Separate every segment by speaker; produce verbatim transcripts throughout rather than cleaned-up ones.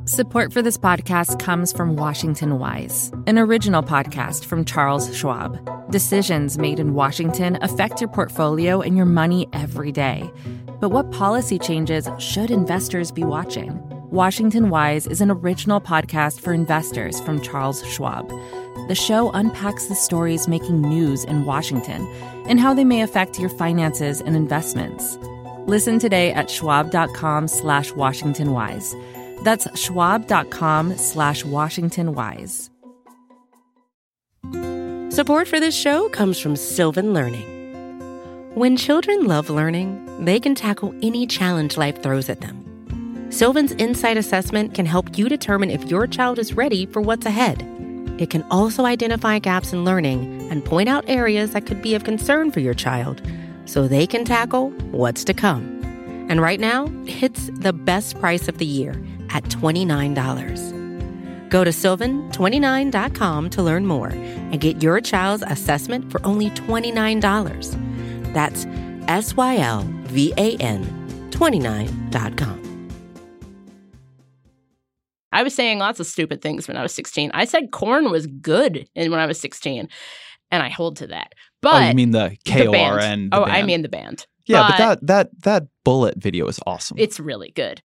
Speaker 1: Support for this podcast comes from Washington Wise, an original podcast from Charles Schwab. Decisions made in Washington affect your portfolio and your money every day. But what policy changes should investors be watching? Washington Wise is an original podcast for investors from Charles Schwab. The show unpacks the stories making news in Washington and how they may affect your finances and investments. Listen today at schwab.com slash Washington Wise. That's schwab.com slash Washington Wise.
Speaker 2: Support for this show comes from Sylvan Learning. When children love learning, they can tackle any challenge life throws at them. Sylvan's Insight Assessment can help you determine if your child is ready for what's ahead. It can also identify gaps in learning and point out areas that could be of concern for your child so they can tackle what's to come. And right now, it's the best price of the year at twenty-nine dollars. Go to sylvan twenty-nine dot com to learn more and get your child's assessment for only twenty-nine dollars. That's S Y L V A N twenty-nine dot com.
Speaker 3: I was saying lots of stupid things when I was sixteen. I said corn was good in when I was sixteen, and I hold to that. But
Speaker 4: oh, you mean the K O R N?
Speaker 3: Oh,
Speaker 4: band.
Speaker 3: I mean the band.
Speaker 4: Yeah,
Speaker 3: but,
Speaker 4: but that that that bullet video is awesome.
Speaker 3: It's really good.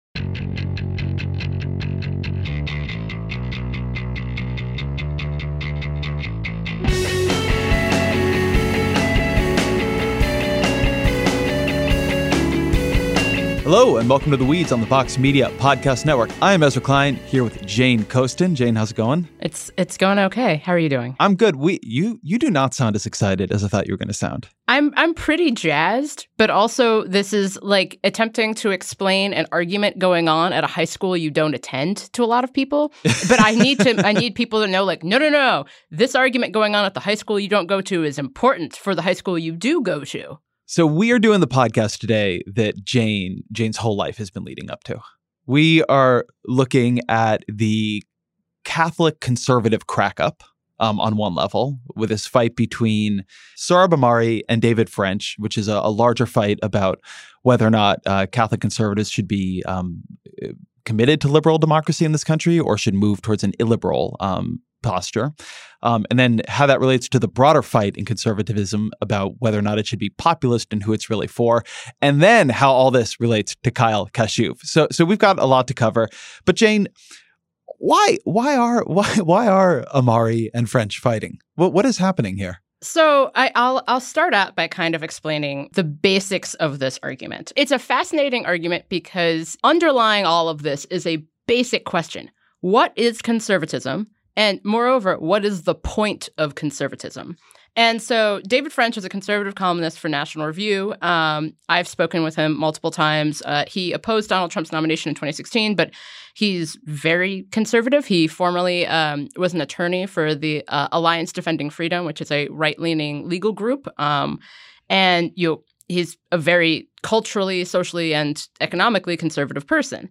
Speaker 4: Hello, and welcome to The Weeds on the Vox Media Podcast Network. I am Ezra Klein, here with Jane Coaston. Jane, how's it going?
Speaker 3: It's it's going okay. How are you doing?
Speaker 4: I'm good. We you you do not sound as excited as I thought you were going to sound.
Speaker 3: I'm I'm pretty jazzed, but also this is like attempting to explain an argument going on at a high school you don't attend to a lot of people. But I need to I need people to know, like, no, no, no. This argument going on at the high school you don't go to is important for the high school you do go to.
Speaker 4: So we are doing the podcast today that Jane, Jane's whole life has been leading up to. We are looking at the Catholic conservative crack-up um, on one level with this fight between Sohrab Ahmari and David French, which is a, a larger fight about whether or not uh, Catholic conservatives should be um, committed to liberal democracy in this country or should move towards an illiberal um posture, um, and then how that relates to the broader fight in conservatism about whether or not it should be populist and who it's really for, and then how all this relates to Kyle Kashuv. So, so we've got a lot to cover. But Jane, why, why are, why, why are Ahmari and French fighting? What, what is happening here?
Speaker 3: So I, I'll I'll start out by kind of explaining the basics of this argument. It's a fascinating argument because underlying all of this is a basic question: what is conservatism? And moreover, what is the point of conservatism? And so David French is a conservative columnist for National Review. Um, I've spoken with him multiple times. Uh, he opposed Donald Trump's nomination in twenty sixteen, but he's very conservative. He formerly um, was an attorney for the uh, Alliance Defending Freedom, which is a right-leaning legal group. Um, and you know, he's a very culturally, socially, and economically conservative person.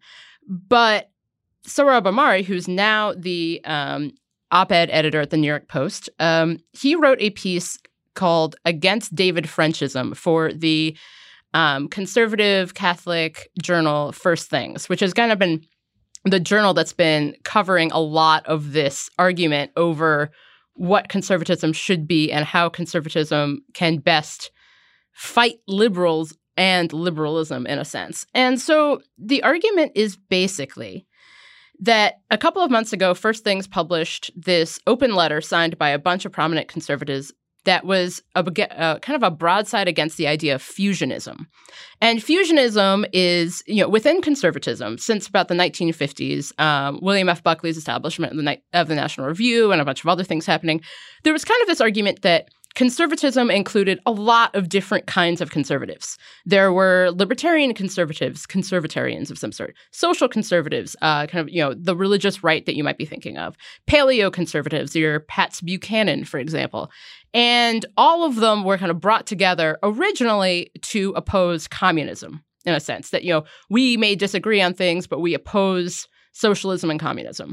Speaker 3: But Sohrab Ahmari, who's now the um, op-ed editor at the New York Post, um, he wrote a piece called Against David Frenchism for the um, conservative Catholic journal First Things, which has kind of been the journal that's been covering a lot of this argument over what conservatism should be and how conservatism can best fight liberals and liberalism in a sense. And so the argument is basically that a couple of months ago, First Things published this open letter signed by a bunch of prominent conservatives that was a, uh, kind of a broadside against the idea of fusionism. And fusionism is, you know, within conservatism, since about the nineteen fifties, um, William F. Buckley's establishment of the, Ni- of the National Review and a bunch of other things happening, there was kind of this argument that conservatism included a lot of different kinds of conservatives. There were libertarian conservatives, conservatarians of some sort, social conservatives, uh, kind of, you know, the religious right that you might be thinking of, paleo conservatives, your Pats Buchanan, for example. And all of them were kind of brought together originally to oppose communism, in a sense, that, you know, we may disagree on things, but we oppose socialism and communism.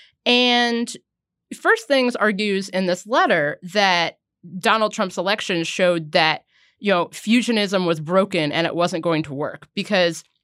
Speaker 3: And First Things argues in this letter that Donald Trump's election showed that, you know, fusionism was broken and it wasn't going to work because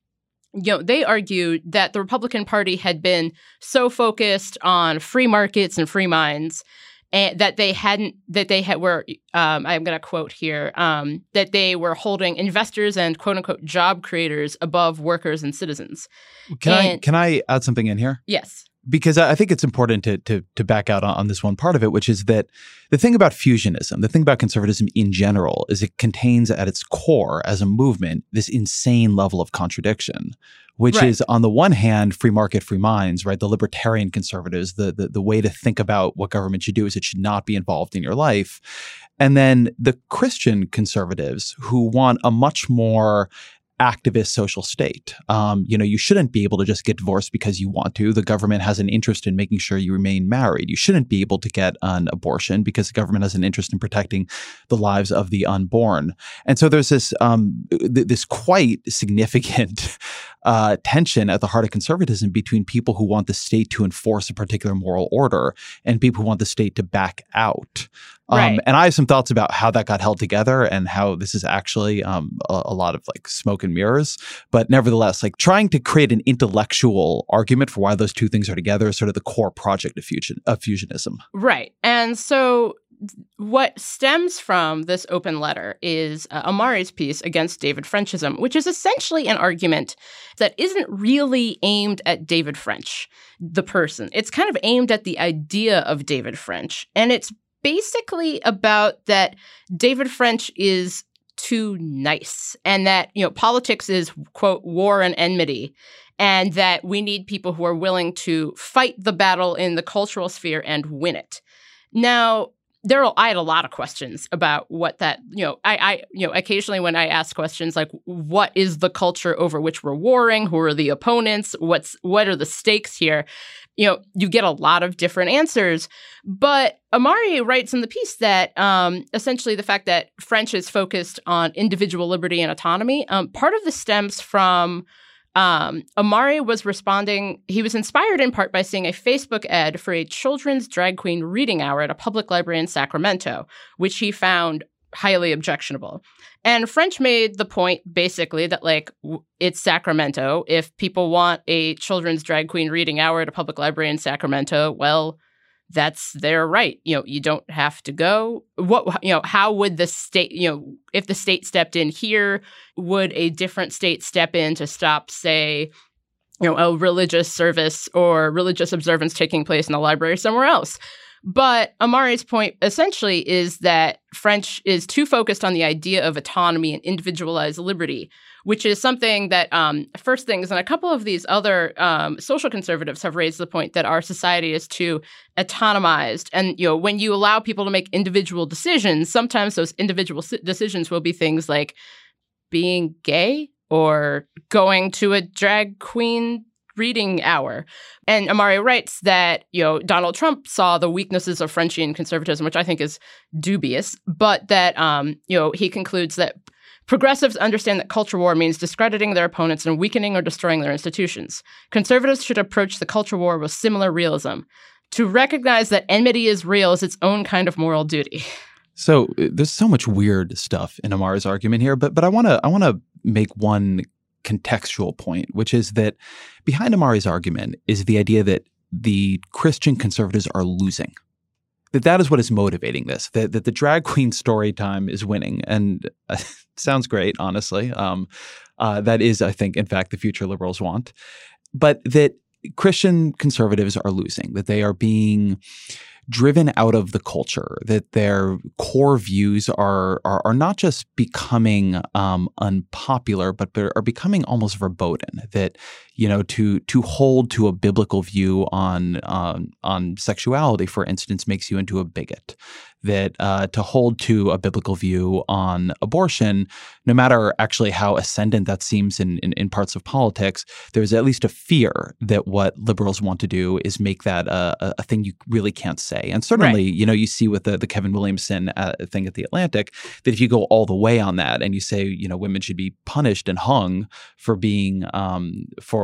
Speaker 3: you know, they argued that the Republican Party had been so focused on free markets and free minds and that they hadn't, that they had were, um, I'm going to quote here, um, that they were holding investors and quote unquote job creators above workers and citizens.
Speaker 4: Can
Speaker 3: and,
Speaker 4: I can I add something in here?
Speaker 3: Yes.
Speaker 4: Because I think it's important to to to back out on, on this one part of it, which is that the thing about fusionism, the thing about conservatism in general, is it contains at its core as a movement this insane level of contradiction, which
Speaker 3: right.
Speaker 4: is on the one hand, free market, free minds, right? The libertarian conservatives, the, the the way to think about what government should do is it should not be involved in your life. And then the Christian conservatives who want a much more activist social state. Um, you know, you shouldn't be able to just get divorced because you want to. The government has an interest in making sure you remain married. You shouldn't be able to get an abortion because the government has an interest in protecting the lives of the unborn. And so there's this um, th- this quite significant uh, tension at the heart of conservatism between people who want the state to enforce a particular moral order and people who want the state to back out. Um,
Speaker 3: right.
Speaker 4: And I have some thoughts about how that got held together and how this is actually um, a, a lot of like smoke and mirrors. But nevertheless, like trying to create an intellectual argument for why those two things are together is sort of the core project of, fusion, of fusionism.
Speaker 3: Right. And so what stems from this open letter is uh, Amari's piece against David Frenchism, which is essentially an argument that isn't really aimed at David French, the person. It's kind of aimed at the idea of David French. And it's basically about that David French is too nice and that, you know, politics is, quote, war and enmity, and that we need people who are willing to fight the battle in the cultural sphere and win it. Now, there are, I had a lot of questions about what that, you know, I, I, you know, occasionally when I ask questions like, what is the culture over which we're warring? Who are the opponents? What's, what are the stakes here? You know, you get a lot of different answers. But Amari writes in the piece that um, essentially the fact that French is focused on individual liberty and autonomy, um, part of this stems from Um, Amari was responding, he was inspired in part by seeing a Facebook ad for a children's drag queen reading hour at a public library in Sacramento, which he found highly objectionable. And French made the point basically that, like, w- it's Sacramento. If people want a children's drag queen reading hour at a public library in Sacramento, well, that's their right. You know, you don't have to go. What, you know, how would the state, you know, if the state stepped in here, would a different state step in to stop, say, you know, a religious service or religious observance taking place in a library somewhere else? But Amari's point essentially is that French is too focused on the idea of autonomy and individualized liberty, which is something that um, First Things and a couple of these other um, social conservatives have raised the point that our society is too autonomized. And, you know, when you allow people to make individual decisions, sometimes those individual si- decisions will be things like being gay or going to a drag queen reading hour. And Amari writes that, you know, Donald Trump saw the weaknesses of Frenchian conservatism, which I think is dubious, but that, um, you know, he concludes that progressives understand that culture war means discrediting their opponents and weakening or destroying their institutions. Conservatives should approach the culture war with similar realism. To recognize that enmity is real is its own kind of moral duty.
Speaker 4: So uh, there's so much weird stuff in Amari's argument here, but but I want to I want to make one contextual point, which is that behind Amari's argument is the idea that the Christian conservatives are losing. That that is what is motivating this, that, that the drag queen story time is winning. And uh, sounds great, honestly. Um, uh, that is, I think, in fact, the future liberals want. But that Christian conservatives are losing, that they are being driven out of the culture, that their core views are are, are not just becoming um, unpopular, but are becoming almost verboten. That, you know, to to hold to a biblical view on on, on sexuality, for instance, makes you into a bigot. That uh, to hold to a biblical view on abortion, no matter actually how ascendant that seems in, in, in parts of politics, there's at least a fear that what liberals want to do is make that a, a thing you really can't say. And certainly, right. you know, you see with the, the Kevin Williamson uh, thing at The Atlantic, that if you go all the way on that and you say, you know, women should be punished and hung for being um, for for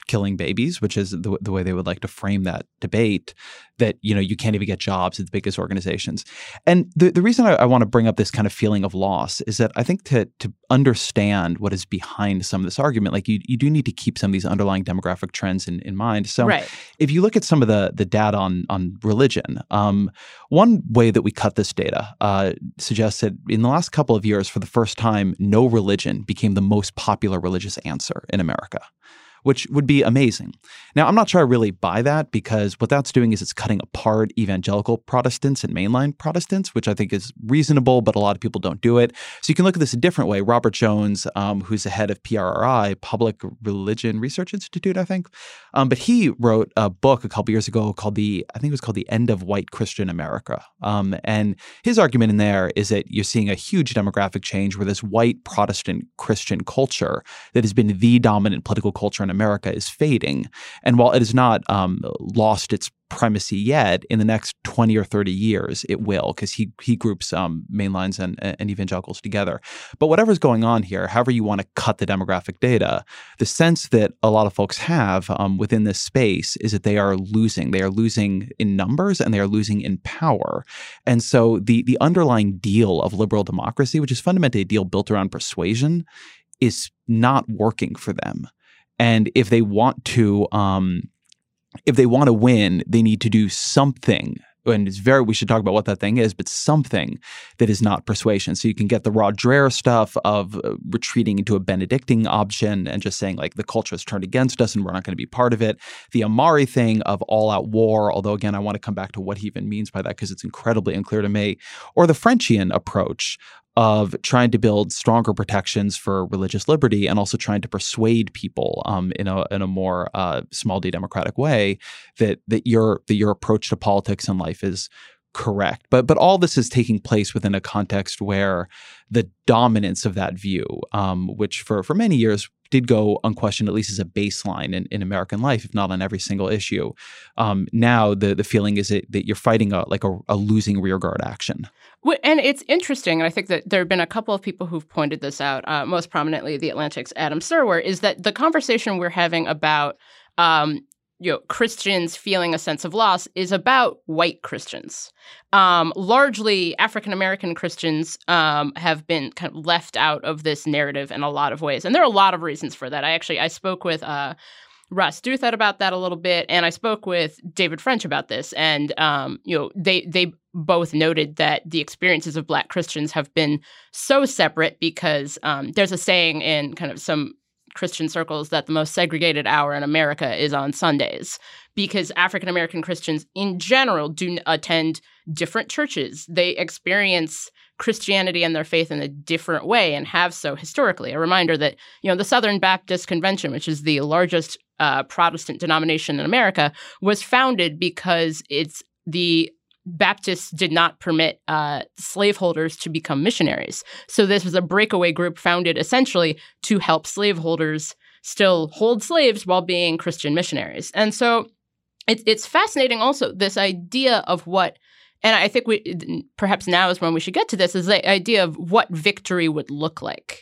Speaker 4: killing babies, which is the, the way they would like to frame that debate, that, you know, you can't even get jobs at the biggest organizations. And the, the reason I, I want to bring up this kind of feeling of loss is that I think to to understand what is behind some of this argument, like you, you do need to keep some of these underlying demographic trends in, in mind. So
Speaker 3: right.
Speaker 4: if you look at some of the, the data on, on religion, um, one way that we cut this data uh, suggests that in the last couple of years, for the first time, no religion became the most popular religious answer in America, which would be amazing. Now, I'm not sure I really buy that, because what that's doing is it's cutting apart evangelical Protestants and mainline Protestants, which I think is reasonable, but a lot of people don't do it. So you can look at this a different way. Robert Jones, um, who's the head of P R R I, Public Religion Research Institute, I think, um, but he wrote a book a couple years ago called the, I think it was called The End of White Christian America. Um, and his argument in there is that you're seeing a huge demographic change where this white Protestant Christian culture that has been the dominant political culture in America is fading. And while it has not um, lost its primacy yet, in the next twenty or thirty years, it will, because he he groups um, mainlines and, and evangelicals together. But whatever's going on here, however you want to cut the demographic data, the sense that a lot of folks have um, within this space is that they are losing. They are losing in numbers and they are losing in power. And so the the underlying deal of liberal democracy, which is fundamentally a deal built around persuasion, is not working for them. And if they want to, um, if they want to win, they need to do something. And it's very, we should talk about what that thing is, but something that is not persuasion. So you can get the Rod Dreher stuff of uh, retreating into a Benedictine option and just saying, like, the culture has turned against us and we're not going to be part of it. The Amari thing of all-out war, although, again, I want to come back to what he even means by that, because it's incredibly unclear to me. Or the Frenchian approach of trying to build stronger protections for religious liberty and also trying to persuade people um, in a in a more uh, small d democratic way that that your that your approach to politics and life is correct. But but all this is taking place within a context where the dominance of that view, um, which for for many years did go unquestioned, at least as a baseline in, in American life, if not on every single issue. Um, now the the feeling is that, that you're fighting a like a, a losing rearguard action.
Speaker 3: Well, and it's interesting, and I think that there have been a couple of people who've pointed this out, uh, most prominently The Atlantic's Adam Serwer, is that the conversation we're having about um, you know, Christians feeling a sense of loss is about white Christians. Um, largely, African-American Christians um, have been kind of left out of this narrative in a lot of ways. And there are a lot of reasons for that. I actually, I spoke with uh, Ross Douthat about that a little bit, and I spoke with David French about this. And, um, you know, they they both noted that the experiences of Black Christians have been so separate because um, there's a saying in kind of some Christian circles that the most segregated hour in America is on Sundays, because African-American Christians in general do attend different churches. They experience Christianity and their faith in a different way and have so historically. A reminder that, you know, the Southern Baptist Convention, which is the largest uh, Protestant denomination in America, was founded because it's the Baptists did not permit uh, slaveholders to become missionaries. So this was a breakaway group founded essentially to help slaveholders still hold slaves while being Christian missionaries. And so it, it's fascinating also, this idea of what, and I think we perhaps now is when we should get to this, is the idea of what victory would look like.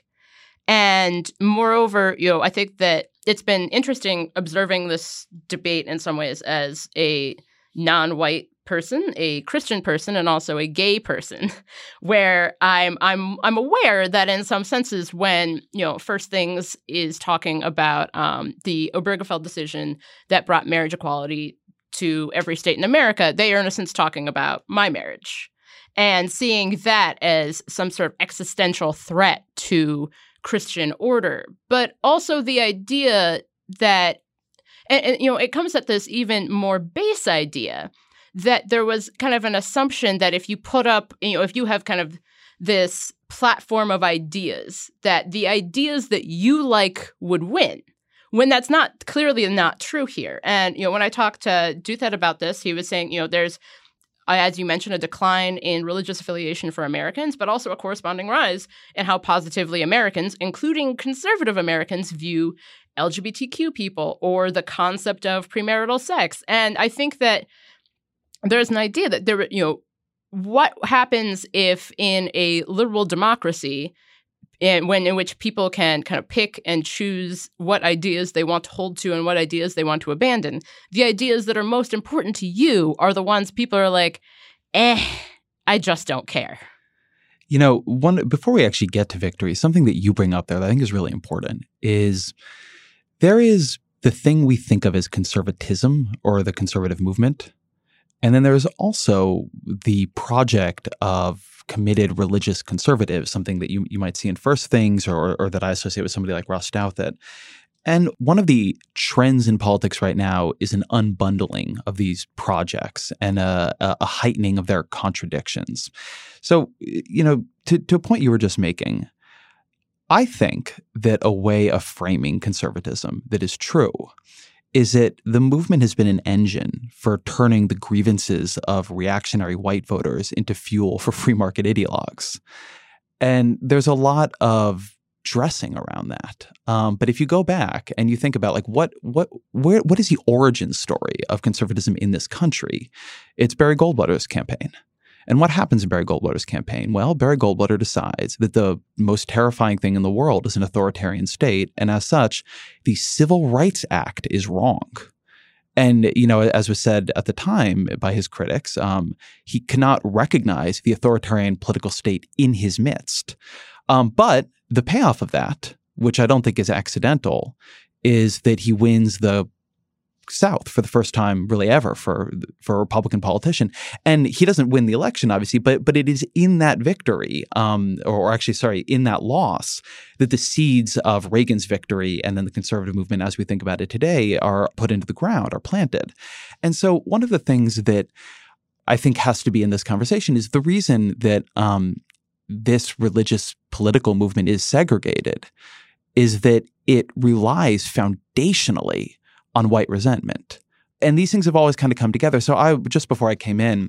Speaker 3: And moreover, you know, I think that it's been interesting observing this debate in some ways as a non-white person, a Christian person, and also a gay person, where I'm I'm I'm aware that in some senses, when, you know, First Things is talking about um, the Obergefell decision that brought marriage equality to every state in America, they are in a sense talking about my marriage, and seeing that as some sort of existential threat to Christian order, but also the idea that, and, and you know, it comes at this even more base idea that there was kind of an assumption that if you put up, you know, if you have kind of this platform of ideas, that the ideas that you like would win, when that's not clearly not true here. And, you know, when I talked to Douthat about this, he was saying, you know, there's, as you mentioned, a decline in religious affiliation for Americans, but also a corresponding rise in how positively Americans, including conservative Americans, view L G B T Q people or the concept of premarital sex. And I think that there's an idea that there, you know, what happens if in a liberal democracy, and when in which people can kind of pick and choose what ideas they want to hold to and what ideas they want to abandon, the ideas that are most important to you are the ones people are like, eh, I just don't care.
Speaker 4: You know, one before we actually get to victory, something that you bring up there that I think is really important is there is the thing we think of as conservatism or the conservative movement. And then there's also the project of committed religious conservatives, something that you, you might see in First Things or, or that I associate with somebody like Ross Douthat. And one of the trends in politics right now is an unbundling of these projects and a, a heightening of their contradictions. So, you know, to, to a point you were just making, I think that a way of framing conservatism that is true is that the movement has been an engine for turning the grievances of reactionary white voters into fuel for free market ideologues. And there's a lot of dressing around that. Um, but if you go back and you think about like what what where what is the origin story of conservatism in this country, it's Barry Goldwaters' campaign. And what happens in Barry Goldwaters' campaign? Well, Barry Goldwater decides that the most terrifying thing in the world is an authoritarian state, and as such, the Civil Rights Act is wrong. And, you know, as was said at the time by his critics, um, he cannot recognize the authoritarian political state in his midst. Um, but the payoff of that, which I don't think is accidental, is that he wins the South for the first time really ever for for a Republican politician. And he doesn't win the election, obviously, but but it is in that victory, um, or actually, sorry, in that loss, that the seeds of Reagan's victory and then the conservative movement, as we think about it today, are put into the ground, are planted. And so one of the things that I think has to be in this conversation is the reason that um, this religious political movement is segregated is that it relies foundationally on white resentment. And these things have always kind of come together. So I, just before I came in,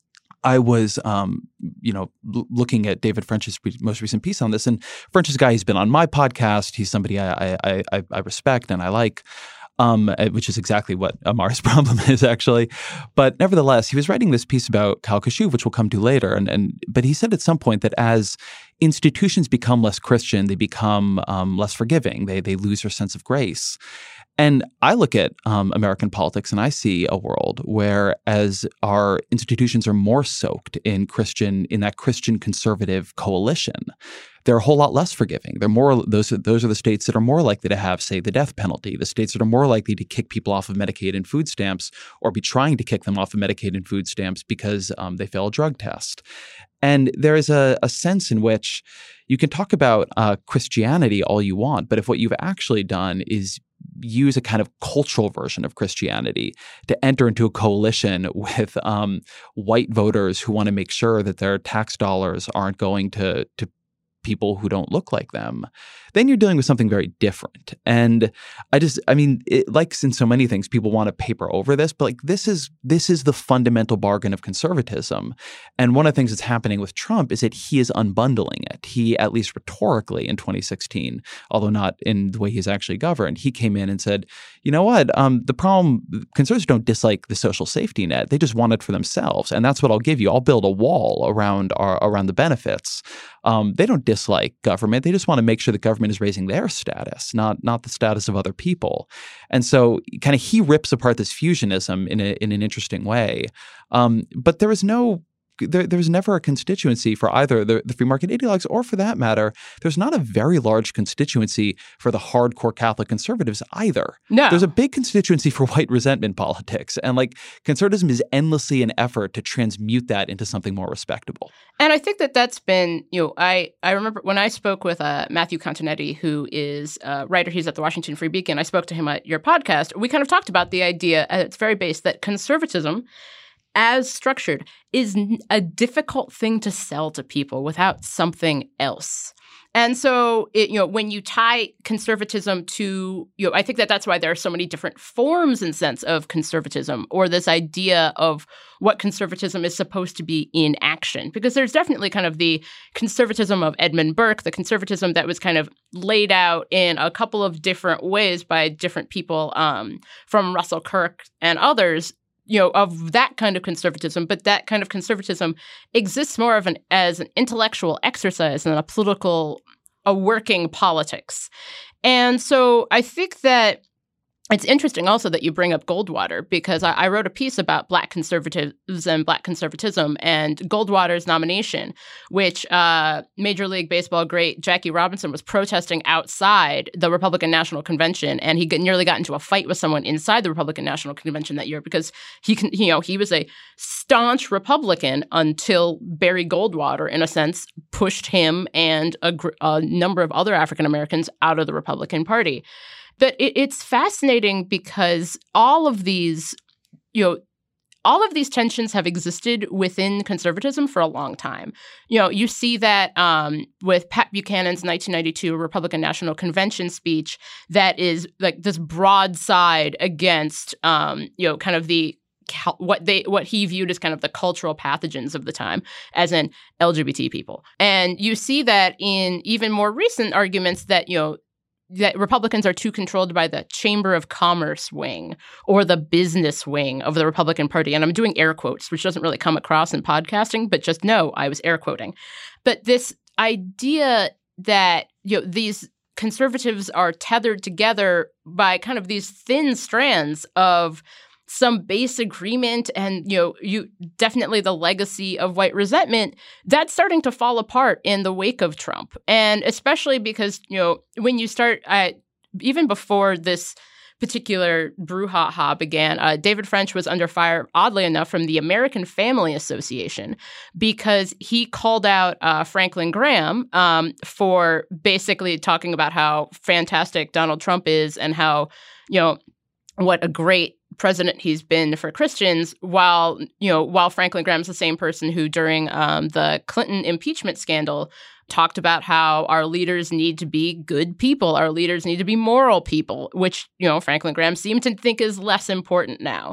Speaker 4: I was, um, you know, l- looking at David French's re- most recent piece on this. And French is a guy, he's been on my podcast. He's somebody I I, I, I respect and I like, um, which is exactly what Amar's problem is, actually. But nevertheless, he was writing this piece about Kal Kashuv, which we'll come to later. And, and but he said at some point that as institutions become less Christian, they become um, less forgiving. They they lose their sense of grace. And I look at um, American politics and I see a world where as our institutions are more soaked in Christian, in that Christian conservative coalition, they're a whole lot less forgiving. They're more, those are, those are the states that are more likely to have, say, the death penalty, the states that are more likely to kick people off of Medicaid and food stamps or be trying to kick them off of Medicaid and food stamps because um, they fail a drug test. And there is a, a sense in which you can talk about uh, Christianity all you want, but if what you've actually done is use a kind of cultural version of Christianity to enter into a coalition with um, white voters who want to make sure that their tax dollars aren't going to to people who don't look like them, then you're dealing with something very different. And I just, I mean, it, like in so many things, people want to paper over this, but like this is this is the fundamental bargain of conservatism. And one of the things that's happening with Trump is that he is unbundling it. He, at least rhetorically in twenty sixteen, although not in the way he's actually governed, he came in and said, you know what, um, the problem, conservatives don't dislike the social safety net. They just want it for themselves. And that's what I'll give you. I'll build a wall around our, around the benefits. Um, they don't dislike government. They just want to make sure that government is raising their status, not not the status of other people. And so kind of he rips apart this fusionism in a, in an interesting way. Um, but there was no There, there was never a constituency for either the, the free market ideologues or, for that matter, there's not a very large constituency for the hardcore Catholic conservatives either.
Speaker 3: No.
Speaker 4: There's a big constituency for white resentment politics. And like conservatism is endlessly an effort to transmute that into something more respectable.
Speaker 3: And I think that that's been, you know, I, I remember when I spoke with uh, Matthew Continetti, who is a writer, he's at the Washington Free Beacon. I spoke to him at your podcast. We kind of talked about the idea at its very base that conservatism, as structured, is a difficult thing to sell to people without something else. And so, it, you know, when you tie conservatism to, you know, I think that that's why there are so many different forms and sense of conservatism, or this idea of what conservatism is supposed to be in action. Because there's definitely kind of the conservatism of Edmund Burke, the conservatism that was kind of laid out in a couple of different ways by different people, um, from Russell Kirk and others, you know, of that kind of conservatism, but that kind of conservatism exists more of an as an intellectual exercise than a political a working politics. And so I think that it's interesting also that you bring up Goldwater, because I, I wrote a piece about Black conservatives and Black conservatism and Goldwater's nomination, which uh, Major League Baseball great Jackie Robinson was protesting outside the Republican National Convention, and he get, nearly got into a fight with someone inside the Republican National Convention that year because he, can, you know, he was a staunch Republican until Barry Goldwater, in a sense, pushed him and a, gr- a number of other African Americans out of the Republican Party. But it, it's fascinating because all of these, you know, all of these tensions have existed within conservatism for a long time. You know, you see that um, with Pat Buchanan's nineteen ninety-two Republican National Convention speech that is like this broadside against, um, you know, kind of the what they what he viewed as kind of the cultural pathogens of the time, as in L G B T people. And you see that in even more recent arguments that, you know, that Republicans are too controlled by the Chamber of Commerce wing or the business wing of the Republican Party. And I'm doing air quotes, which doesn't really come across in podcasting, but just know I was air quoting. But this idea that, you know, these conservatives are tethered together by kind of these thin strands of some base agreement and, you know, you definitely the legacy of white resentment, that's starting to fall apart in the wake of Trump. And especially because, you know, when you start, uh, even before this particular brouhaha began, uh, David French was under fire, oddly enough, from the American Family Association because he called out uh, Franklin Graham um, for basically talking about how fantastic Donald Trump is and how, you know, what a great president he's been for Christians, while, you know, while Franklin Graham's the same person who during um, the Clinton impeachment scandal talked about how our leaders need to be good people, our leaders need to be moral people, which, you know, Franklin Graham seemed to think is less important now.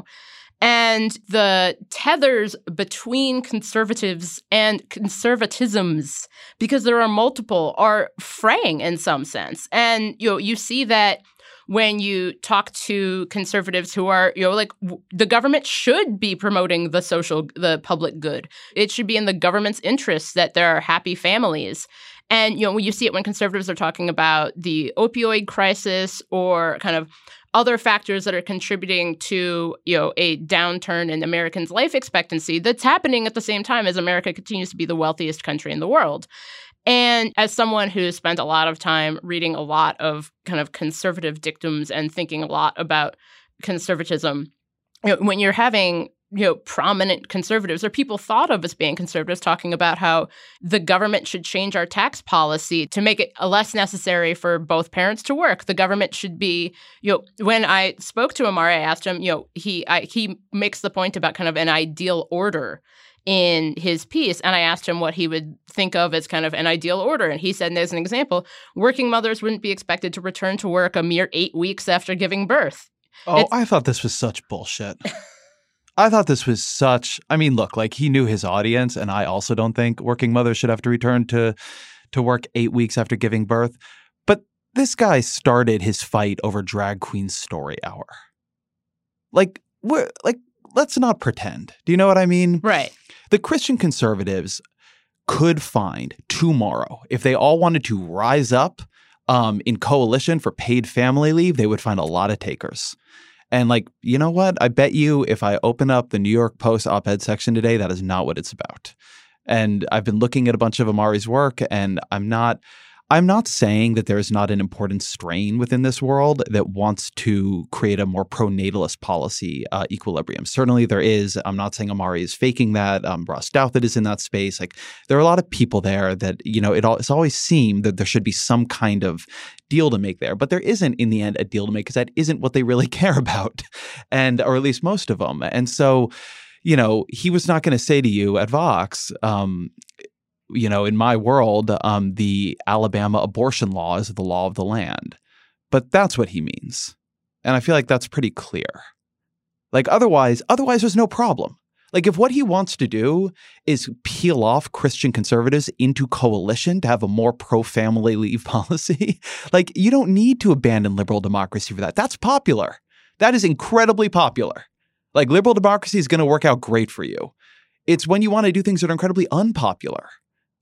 Speaker 3: And the tethers between conservatives and conservatisms, because there are multiple, are fraying in some sense. And, you know, you see that when you talk to conservatives who are, you know, like w- the government should be promoting the social, the public good. It should be in the government's interests that there are happy families. And, you know, when you see it when conservatives are talking about the opioid crisis or kind of other factors that are contributing to, you know, a downturn in Americans' life expectancy that's happening at the same time as America continues to be the wealthiest country in the world. And as someone who spent a lot of time reading a lot of kind of conservative dictums and thinking a lot about conservatism, you know, when you're having, you know, prominent conservatives or people thought of as being conservatives talking about how the government should change our tax policy to make it less necessary for both parents to work. The government should be, you know, when I spoke to Amari, I asked him, you know, he I, he makes the point about kind of an ideal order in his piece. And I asked him what he would think of as kind of an ideal order. And he said, as an example, working mothers wouldn't be expected to return to work a mere eight weeks after giving birth.
Speaker 4: Oh,
Speaker 3: It's-
Speaker 4: I thought this was such bullshit. I thought this was such, I mean, look, like he knew his audience, and I also don't think working mothers should have to return to, to work eight weeks after giving birth. But this guy started his fight over Drag Queen Story Hour. Like, we're, like, let's not pretend. Do you know what I mean?
Speaker 3: Right.
Speaker 4: The Christian conservatives could find tomorrow, if they all wanted to rise up um, in coalition for paid family leave, they would find a lot of takers. And like, you know what? I bet you if I open up the New York Post op-ed section today, that is not what it's about. And I've been looking at a bunch of Amari's work, and I'm not I'm not saying that there is not an important strain within this world that wants to create a more pro-natalist policy uh, equilibrium. Certainly there is. I'm not saying Amari is faking that. Um, Ross Douthat is in that space. Like, there are a lot of people there that, you know, it all, it's always seemed that there should be some kind of deal to make there. But there isn't, in the end, a deal to make because that isn't what they really care about, and or at least most of them. And so, you know, he was not going to say to you at Vox, um, you know, in my world, um, the Alabama abortion law is the law of the land. But that's what he means. And I feel like that's pretty clear. Like otherwise, otherwise there's no problem. Like if what he wants to do is peel off Christian conservatives into coalition to have a more pro-family leave policy, like you don't need to abandon liberal democracy for that. That's popular. That is incredibly popular. Like liberal democracy is going to work out great for you. It's when you want to do things that are incredibly unpopular.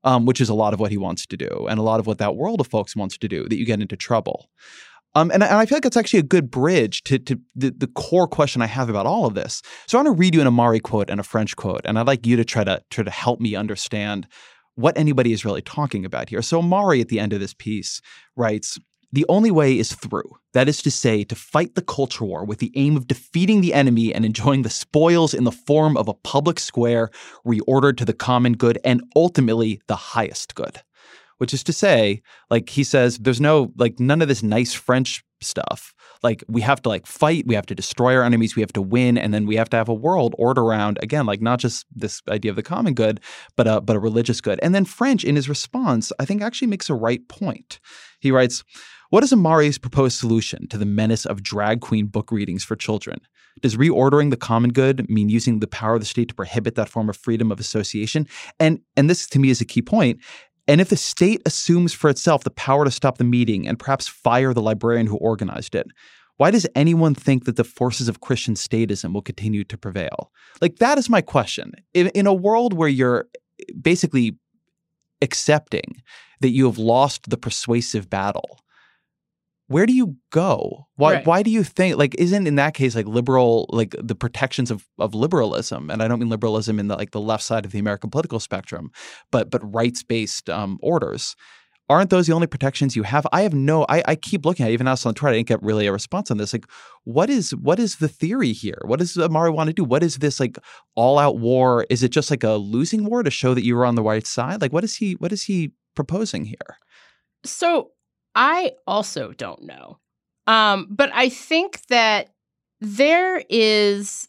Speaker 4: um, which is a lot of what he wants to do and a lot of what that world of folks wants to do, that you get into trouble. Um, and, and I feel like it's actually a good bridge to, to the, the core question I have about all of this. So I want to read you an Amari quote and a French quote, and I'd like you to try to try to help me understand what anybody is really talking about here. So Amari, at the end of this piece, writes, "The only way is through. That is to say, to fight the culture war with the aim of defeating the enemy and enjoying the spoils in the form of a public square reordered to the common good and ultimately the highest good." Which is to say, like he says, there's no, like none of this nice French stuff. Like we have to like fight, we have to destroy our enemies, we have to win, and then we have to have a world ordered around, again, like not just this idea of the common good, but a, but a religious good. And then French, in his response, I think actually makes a right point. He writes, "What is Amari's proposed solution to the menace of drag queen book readings for children? Does reordering the common good mean using the power of the state to prohibit that form of freedom of association?" And, and this to me is a key point. "And if the state assumes for itself the power to stop the meeting and perhaps fire the librarian who organized it, why does anyone think that the forces of Christian statism will continue to prevail?" Like, that is my question. In, in a world where you're basically accepting that you have lost the persuasive battle, where do you go? Why
Speaker 3: Right.
Speaker 4: why do you think, like, isn't in that case like liberal, like the protections of, of liberalism, and I don't mean liberalism in the like the left side of the American political spectrum, but but rights-based um, orders, aren't those the only protections you have? I have no, I, I keep looking at it, even asked on Twitter, I didn't get really a response on this. Like, what is what is the theory here? What does Amari want to do? What is this like all-out war? Is it just like a losing war to show that you were on the right side? Like, what is he what is he proposing here?
Speaker 3: So I also don't know. Um, but I think that there is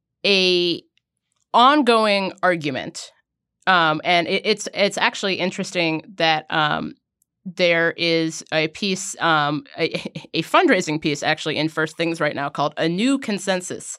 Speaker 3: a ongoing argument. Um, and it, it's it's actually interesting that um, there is a piece, um, a, a fundraising piece actually in First Things right now called A New Consensus.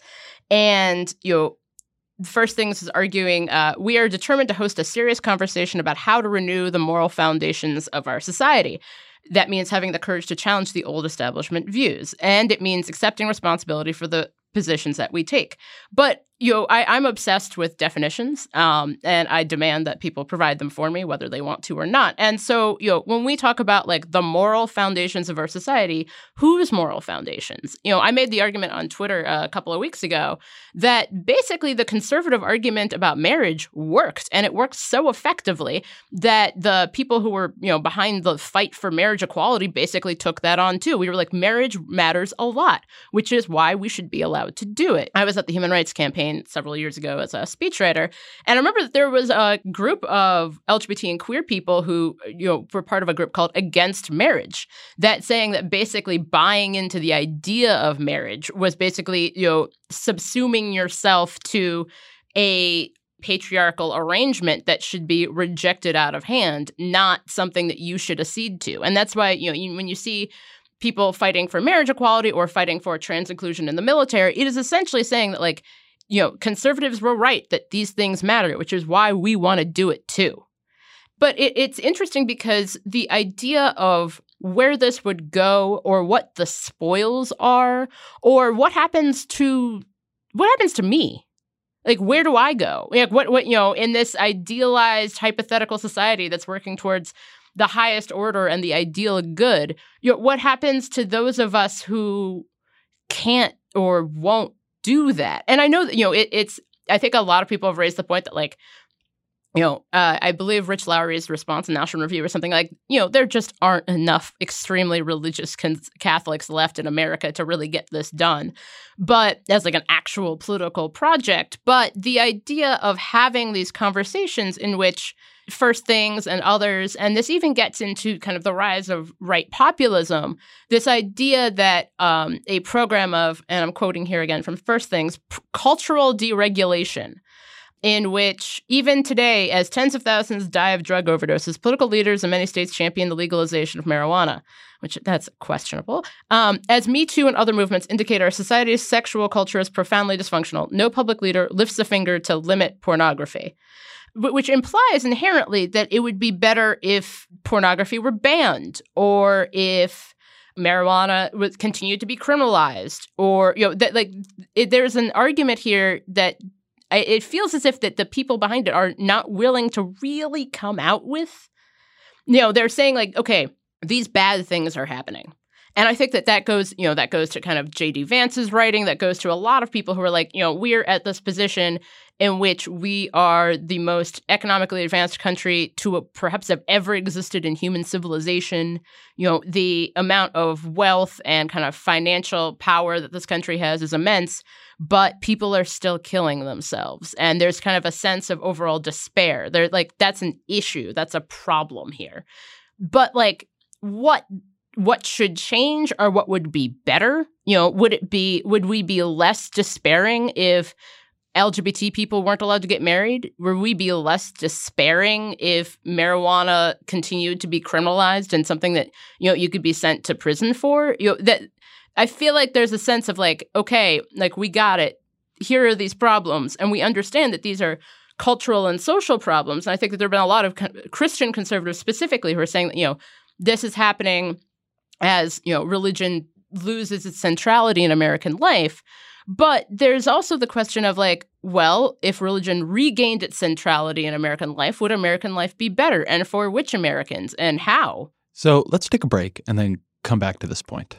Speaker 3: And, you know, First Things is arguing, uh, we are determined to host a serious conversation about how to renew the moral foundations of our society. That means having the courage to challenge the old establishment views, and it means accepting responsibility for the positions that we take. But, you know, I, I'm obsessed with definitions, um, and I demand that people provide them for me, whether they want to or not. And so, you know, when we talk about like the moral foundations of our society, whose moral foundations? You know, I made the argument on Twitter uh, a couple of weeks ago that basically the conservative argument about marriage worked, and it worked so effectively that the people who were, you know, behind the fight for marriage equality basically took that on too. We were like, marriage matters a lot, which is why we should be allowed to do it. I was at the Human Rights Campaign several years ago as a speechwriter, and I remember that there was a group of L G B T and queer people who, you know, were part of a group called Against Marriage, that saying that basically buying into the idea of marriage was basically, you know, subsuming yourself to a patriarchal arrangement that should be rejected out of hand, not something that you should accede to. And that's why, you know, you, when you see people fighting for marriage equality or fighting for trans inclusion in the military, it is essentially saying that, like, you know, conservatives were right that these things matter, which is why we want to do it too. But it, it's interesting because the idea of where this would go, or what the spoils are, or what happens to what happens to me, like, where do I go? Like, what what you know, in this idealized hypothetical society that's working towards the highest order and the ideal good, you know, what happens to those of us who can't or won't do that? And I know that, you know, it, it's, I think a lot of people have raised the point that, like, you know, uh, I believe Rich Lowry's response in National Review or something like, you know, there just aren't enough extremely religious con- Catholics left in America to really get this done. But as like an actual political project. But the idea of having these conversations in which First Things and others, and this even gets into kind of the rise of right populism, this idea that um, a program of, and I'm quoting here again from First Things, p- cultural deregulation, in which even today, as tens of thousands die of drug overdoses, political leaders in many states champion the legalization of marijuana, which that's questionable. Um, as Me Too and other movements indicate, our society's sexual culture is profoundly dysfunctional. No public leader lifts a finger to limit pornography, which implies inherently that it would be better if pornography were banned, or if marijuana would continue to be criminalized, or, you know, that like it, there's an argument here that I, it feels as if that the people behind it are not willing to really come out with, you know, they're saying like, okay, these bad things are happening. And I think that that goes, you know, that goes to kind of J D Vance's writing, that goes to a lot of people who are like, you know, we're at this position in which we are the most economically advanced country to a, perhaps have ever existed in human civilization. You know, the amount of wealth and kind of financial power that this country has is immense, but people are still killing themselves. And there's kind of a sense of overall despair. They're like, that's an issue. That's a problem here. But like, what what should change or what would be better? You know, would it be, would we be less despairing if L G B T people weren't allowed to get married? Would we be less despairing if marijuana continued to be criminalized and something that, you know, you could be sent to prison for? You know, that I feel like there's a sense of like, okay, like we got it. Here are these problems. And we understand that these are cultural and social problems. And I think that there have been a lot of Christian conservatives specifically who are saying that, you know, this is happening as, you know, religion loses its centrality in American life. But there's also the question of like, well, if religion regained its centrality in American life, would American life be better? And for which Americans and how?
Speaker 4: So let's take a break and then come back to this point.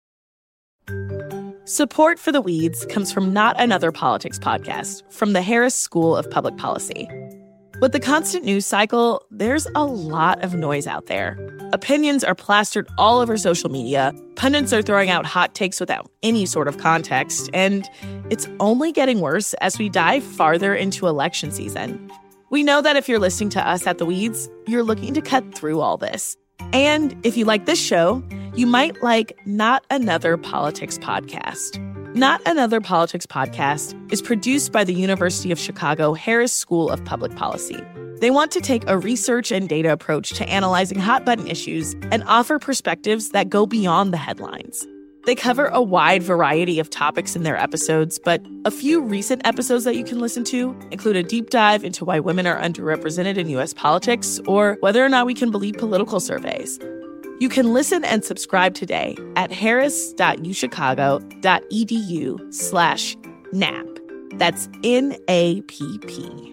Speaker 5: Support for The Weeds comes from Not Another Politics podcast from the Harris School of Public Policy. With the constant news cycle, there's a lot of noise out there. Opinions are plastered all over social media, pundits are throwing out hot takes without any sort of context, and it's only getting worse as we dive farther into election season. We know that if you're listening to us at The Weeds, you're looking to cut through all this. And if you like this show, you might like Not Another Politics podcast. Not Another Politics podcast is produced by the University of Chicago Harris School of Public Policy. They want to take a research and data approach to analyzing hot-button issues and offer perspectives that go beyond the headlines. They cover a wide variety of topics in their episodes, but a few recent episodes that you can listen to include a deep dive into why women are underrepresented in U S politics or whether or not we can believe political surveys. You can listen and subscribe today at harris.uchicago.edu slash NAP. That's N A P P.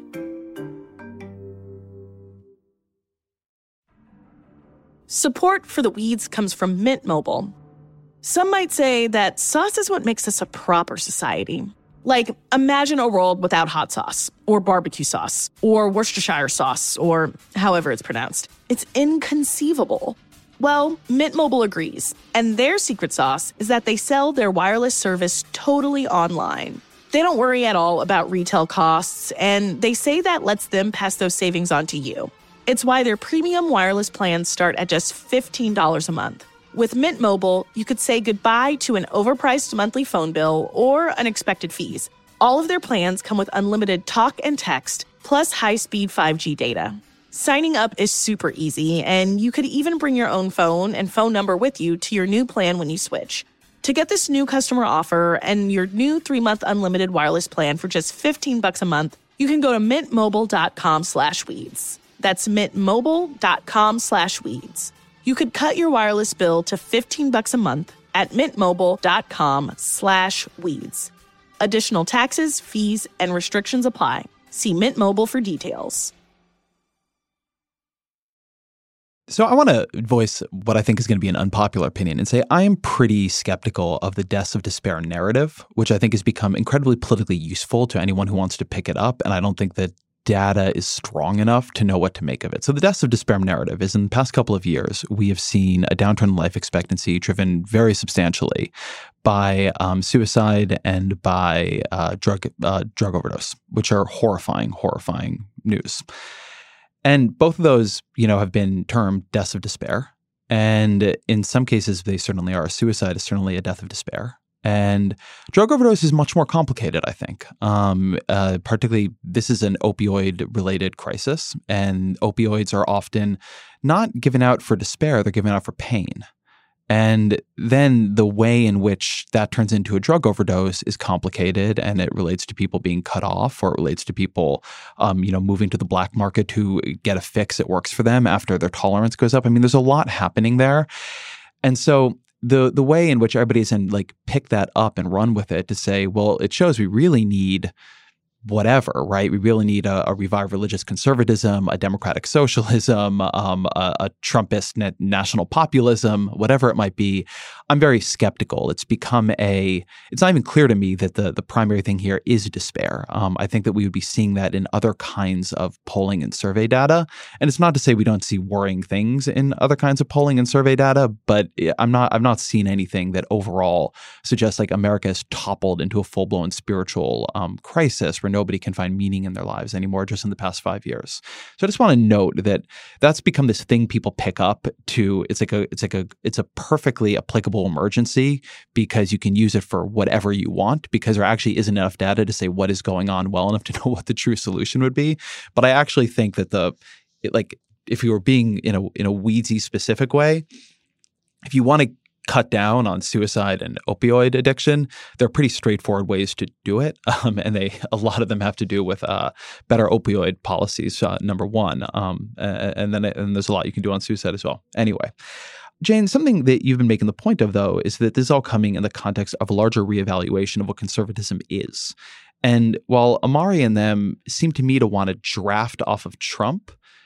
Speaker 5: Support for The Weeds comes from Mint Mobile. Some might say that sauce is what makes us a proper society. Like, imagine a world without hot sauce, or barbecue sauce, or Worcestershire sauce, or however it's pronounced. It's inconceivable. Well, Mint Mobile agrees, and their secret sauce is that they sell their wireless service totally online. They don't worry at all about retail costs, and they say that lets them pass those savings on to you. It's why their premium wireless plans start at just fifteen dollars a month. With Mint Mobile, you could say goodbye to an overpriced monthly phone bill or unexpected fees. All of their plans come with unlimited talk and text, plus high-speed five G data. Signing up is super easy, and you could even bring your own phone and phone number with you to your new plan when you switch. To get this new customer offer and your new three-month unlimited wireless plan for just fifteen bucks a month, you can go to mintmobile.com slash weeds. That's mintmobile.com slash weeds. You could cut your wireless bill to fifteen bucks a month at mintmobile.com slash weeds. Additional taxes, fees, and restrictions apply. See Mint Mobile for details.
Speaker 4: So I want to voice what I think is going to be an unpopular opinion and say I am pretty skeptical of the deaths of despair narrative, which I think has become incredibly politically useful to anyone who wants to pick it up. And I don't think that data is strong enough to know what to make of it. So the deaths of despair narrative is in the past couple of years, we have seen a downturn in life expectancy driven very substantially by um, suicide and by uh, drug uh, drug overdose, which are horrifying, horrifying news. And both of those, you know, have been termed deaths of despair. And in some cases, they certainly are. Suicide is certainly a death of despair. And drug overdose is much more complicated, I think. Um, uh, particularly, this is an opioid-related crisis, and opioids are often not given out for despair, they're given out for pain. And then the way in which that turns into a drug overdose is complicated, and it relates to people being cut off, or it relates to people, um, you know, moving to the black market to get a fix that works for them after their tolerance goes up. I mean, there's a lot happening there. And so the the way in which everybody's in like pick that up and run with it to say, well, it shows we really need whatever, right? We really need a, a revived religious conservatism, a democratic socialism, um, a, a Trumpist na- national populism, whatever it might be. I'm very skeptical. It's become a, it's not even clear to me that the, the primary thing here is despair. Um, I think that we would be seeing that in other kinds of polling and survey data. And it's not to say we don't see worrying things in other kinds of polling and survey data, but I'm not, I've not seen anything that overall suggests like America has toppled into a full-blown spiritual um, crisis where nobody can find meaning in their lives anymore just in the past five years. So I just want to note that that's become this thing people pick up to. It's like a, it's like a, it's a perfectly applicable emergency because you can use it for whatever you want because there actually isn't enough data to say what is going on well enough to know what the true solution would be. But I actually think that the, it, like, if you were being in a in a weedsy specific way, if you want to cut down on suicide and opioid addiction, they're pretty straightforward ways to do it. Um, and they a lot of them have to do with uh, better opioid policies, uh, number one. Um, and then and there's a lot you can do on suicide as well. Anyway, Jane, something that you've been making the point of, though, is that this is all coming in the context of a larger reevaluation of what conservatism is. And while Amari and them seem to me to want to draft off of Trump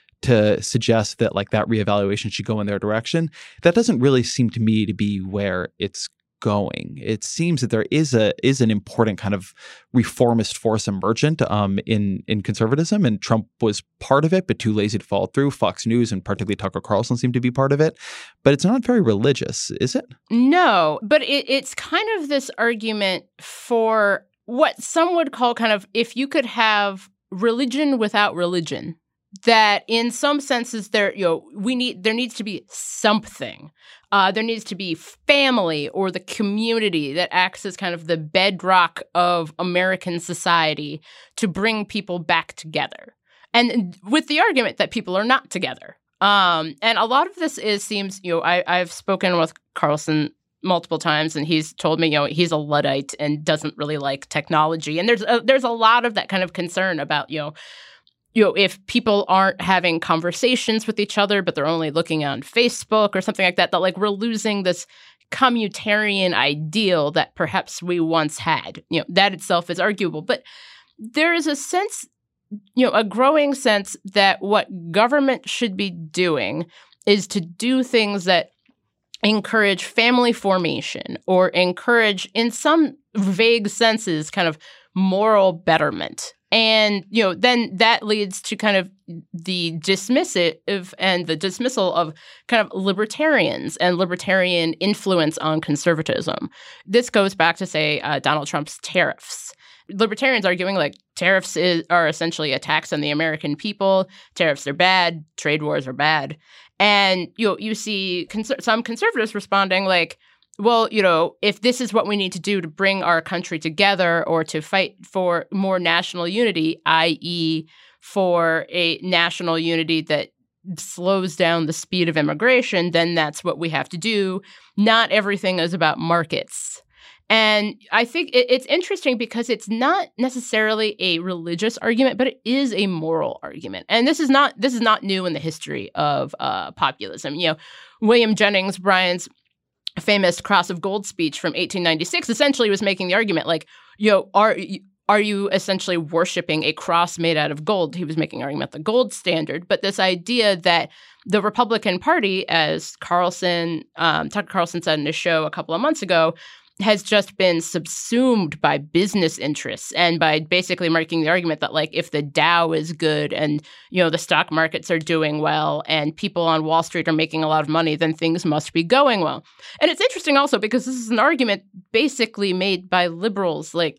Speaker 4: to suggest that like that reevaluation should go in their direction, that doesn't really seem to me to be where it's going. It seems that there is a is an important kind of reformist force emergent um, in in conservatism, and Trump was part of it, but too lazy to follow through. Fox News and particularly Tucker Carlson seem to be part of it, but it's not very religious, is it?
Speaker 3: No, but it, it's kind of this argument for what some would call kind of if you could have religion without religion. That in some senses there, you know, we need there needs to be something. Uh, there needs to be family or the community that acts as kind of the bedrock of American society to bring people back together. And with the argument that people are not together. Um, and a lot of this is seems, you know, I, I've spoken with Carlson multiple times, and he's told me, you know, he's a Luddite and doesn't really like technology. And there's a, there's a lot of that kind of concern about, you know, You know, if people aren't having conversations with each other, but they're only looking on Facebook or something like that, that like we're losing this communitarian ideal that perhaps we once had. You know, that itself is arguable. But there is a sense, you know, a growing sense that what government should be doing is to do things that encourage family formation or encourage, in some vague senses, kind of moral betterment. And, you know, then that leads to kind of the dismissive and the dismissal of kind of libertarians and libertarian influence on conservatism. This goes back to, say, uh, Donald Trump's tariffs. Libertarians arguing like tariffs is, are essentially a tax on the American people. Tariffs are bad. Trade wars are bad. And, you know, you see cons- some conservatives responding like, well, you know, if this is what we need to do to bring our country together or to fight for more national unity, that is for a national unity that slows down the speed of immigration, then that's what we have to do. Not everything is about markets. And I think it, it's interesting because it's not necessarily a religious argument, but it is a moral argument. And this is not this is not new in the history of uh, populism. You know, William Jennings Bryan's famous Cross of Gold speech from eighteen ninety-six essentially was making the argument like, you know, are are you essentially worshiping a cross made out of gold? He was making an argument the gold standard, but this idea that the Republican Party, as Carlson, um, Tucker Carlson said in his show a couple of months ago, has just been subsumed by business interests and by basically making the argument that, like, if the Dow is good and, you know, the stock markets are doing well and people on Wall Street are making a lot of money, then things must be going well. And it's interesting also because this is an argument basically made by liberals, like,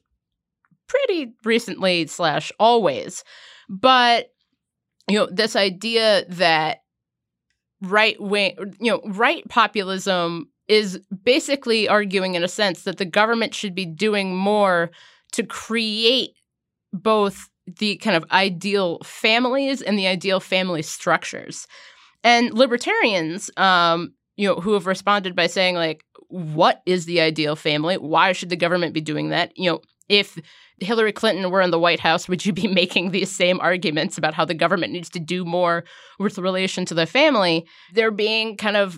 Speaker 3: pretty recently slash always. But, you know, this idea that right wing, you know, right populism is basically arguing in a sense that the government should be doing more to create both the kind of ideal families and the ideal family structures. And libertarians, um, you know, who have responded by saying, like, what is the ideal family? Why should the government be doing that? You know, if Hillary Clinton were in the White House, would you be making these same arguments about how the government needs to do more with relation to the family? They're being kind of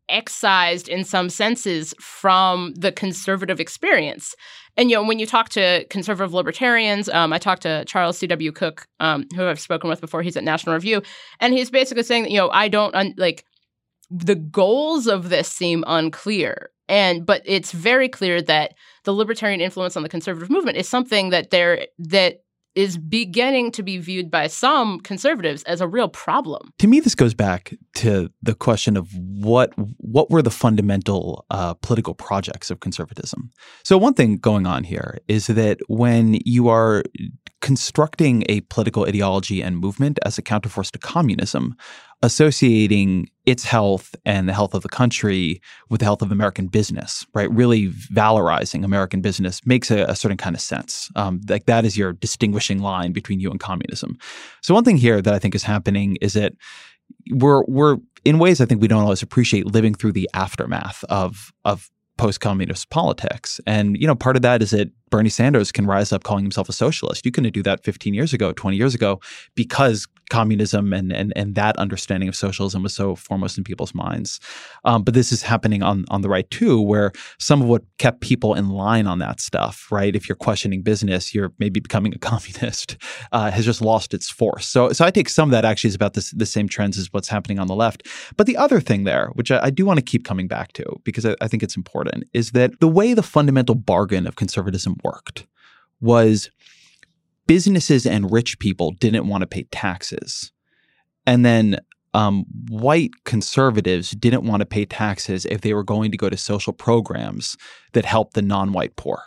Speaker 3: excised in some senses from the conservative experience. And, you know, when you talk to conservative libertarians, um, I talked to Charles C W. Cook, um, who I've spoken with before. He's at National Review. And he's basically saying that, you know, I don't, un- like, the goals of this seem unclear. And, but it's very clear that the libertarian influence on the conservative movement is something that there, that is beginning to be viewed by some conservatives as a real problem.
Speaker 4: To me, this goes back to the question of what what were the fundamental uh, political projects of conservatism. So one thing going on here is that when you are constructing a political ideology and movement as a counterforce to communism, associating its health and the health of the country with the health of American business, right? Really valorizing American business makes a, a certain kind of sense. Um, like that is your distinguishing line between you and communism. So one thing here that I think is happening is that we're we're in ways I think we don't always appreciate living through the aftermath of of post-communist politics. And, you know, part of that is that Bernie Sanders can rise up calling himself a socialist. You couldn't do that fifteen years ago, twenty years ago, because communism and and and that understanding of socialism was so foremost in people's minds. Um, but this is happening on on the right too, where some of what kept people in line on that stuff, right? If you're questioning business, you're maybe becoming a communist, uh, has just lost its force. So so I take some of that actually is about this, the same trends as what's happening on the left. But the other thing there, which I, I do want to keep coming back to because I, I think it's important, is that the way the fundamental bargain of conservatism worked was businesses and rich people didn't want to pay taxes. And then um, white conservatives didn't want to pay taxes if they were going to go to social programs that helped the non-white poor.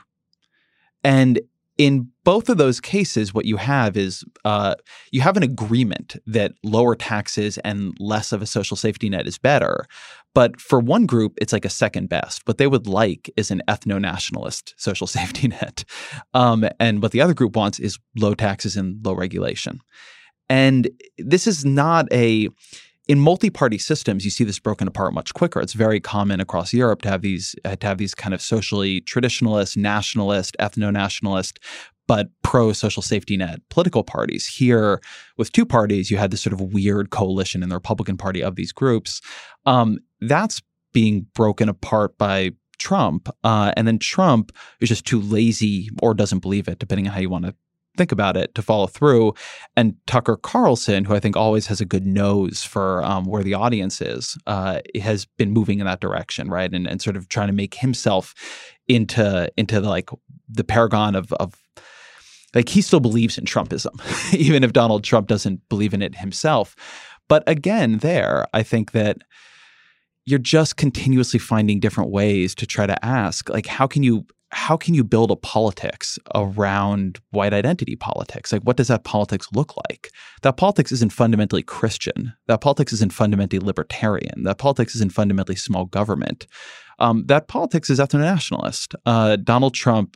Speaker 4: And in both of those cases, what you have is uh, you have an agreement that lower taxes and less of a social safety net is better. But for one group, it's like a second best. What they would like is an ethno-nationalist social safety net. Um, and what the other group wants is low taxes and low regulation. And this is not a – in multi-party systems, you see this broken apart much quicker. It's very common across Europe to have these uh, to have these kind of socially traditionalist, nationalist, ethno-nationalist, but pro-social safety net political parties. Here, with two parties, you had this sort of weird coalition in the Republican Party of these groups. Um, that's being broken apart by Trump. Uh, and then Trump is just too lazy or doesn't believe it, depending on how you want to think about it, to follow through. And Tucker Carlson, who I think always has a good nose for um, where the audience is, uh, has been moving in that direction, right? And and sort of trying to make himself into into the, like the paragon of of like he still believes in Trumpism, even if Donald Trump doesn't believe in it himself. But again, there, I think that you're just continuously finding different ways to try to ask, like, how can you how can you build a politics around white identity politics? Like, what does that politics look like? That politics isn't fundamentally Christian. That politics isn't fundamentally libertarian. That politics isn't fundamentally small government. Um, that politics is ethno-nationalist. Uh, Donald Trump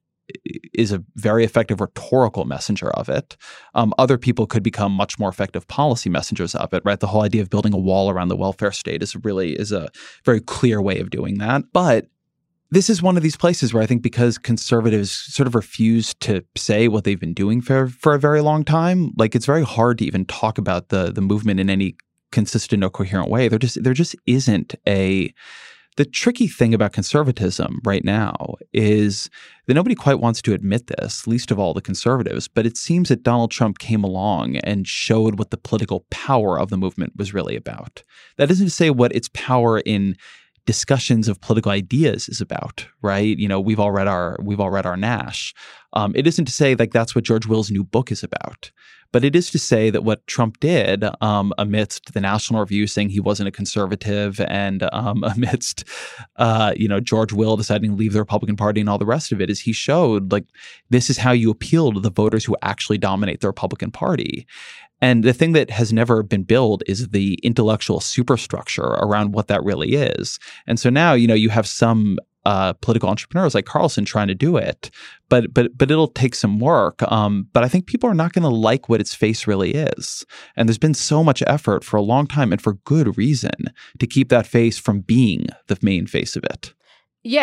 Speaker 4: is a very effective rhetorical messenger of it. Um, other people could become much more effective policy messengers of it, right? The whole idea of building a wall around the welfare state is really is a very clear way of doing that. But this is one of these places where I think because conservatives sort of refuse to say what they've been doing for, for a very long time, like it's very hard to even talk about the the movement in any consistent or coherent way. There just there just isn't a The tricky thing about conservatism right now is that nobody quite wants to admit this, least of all the conservatives, but it seems that Donald Trump came along and showed what the political power of the movement was really about. That isn't to say what its power in discussions of political ideas is about, right? You know, we've all read our we've all read our Nash. Um, it isn't to say like that's what George Will's new book is about. But it is to say that what Trump did um, amidst the National Review saying he wasn't a conservative and um, amidst, uh, you know, George Will deciding to leave the Republican Party and all the rest of it is he showed like this is how you appeal to the voters who actually dominate the Republican Party. And the thing that has never been built is the intellectual superstructure around what that really is. And so now, you know, you have some Uh, political entrepreneurs like Carlson trying to do it, but but but it'll take some work. Um, but I think people are not going to like what its face really is, and there's been so much effort for a long time, and for good reason, to keep that face from being the main face of it.
Speaker 3: Yeah,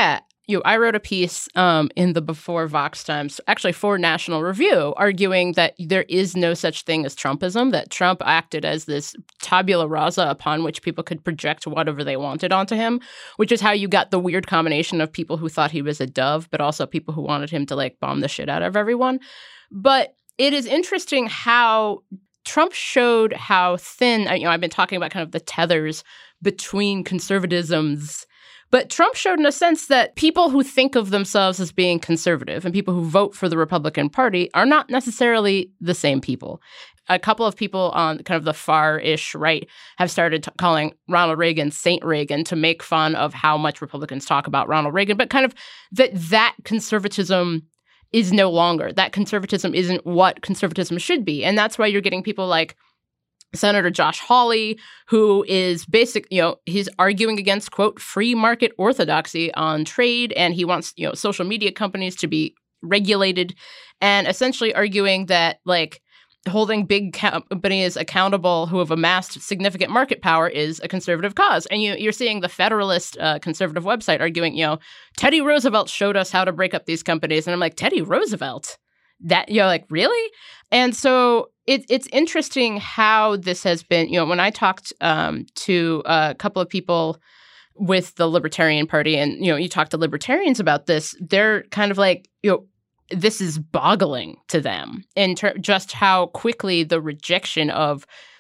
Speaker 3: you know, I wrote a piece um, in the Before Vox Times, actually for National Review, arguing that there is no such thing as Trumpism, that Trump acted as this tabula rasa upon which people could project whatever they wanted onto him, which is how you got the weird combination of people who thought he was a dove, but also people who wanted him to, like, bomb the shit out of everyone. But it is interesting how Trump showed how thin, you know, I've been talking about kind of the tethers between conservatisms. But Trump showed in a sense that people who think of themselves as being conservative and people who vote for the Republican Party are not necessarily the same people. A couple of people on kind of the far-ish right have started t- calling Ronald Reagan Saint Reagan to make fun of how much Republicans talk about Ronald Reagan, but kind of that that conservatism is no longer. That conservatism isn't what conservatism should be. And that's why you're getting people like Senator Josh Hawley, who is basic, you know, he's arguing against, quote, free market orthodoxy on trade, and he wants, you know, social media companies to be regulated, and essentially arguing that, like, holding big companies accountable who have amassed significant market power is a conservative cause. And you, you're seeing the Federalist uh, conservative website arguing, you know, Teddy Roosevelt showed us how to break up these companies. And I'm like, Teddy Roosevelt? That, you're like, really? And so it, it's interesting how this has been, you know, when I talked um, to a couple of people with the Libertarian Party and, you know, you talk to libertarians about this, they're kind of like, you know, this is boggling to them in ter- just how quickly the rejection of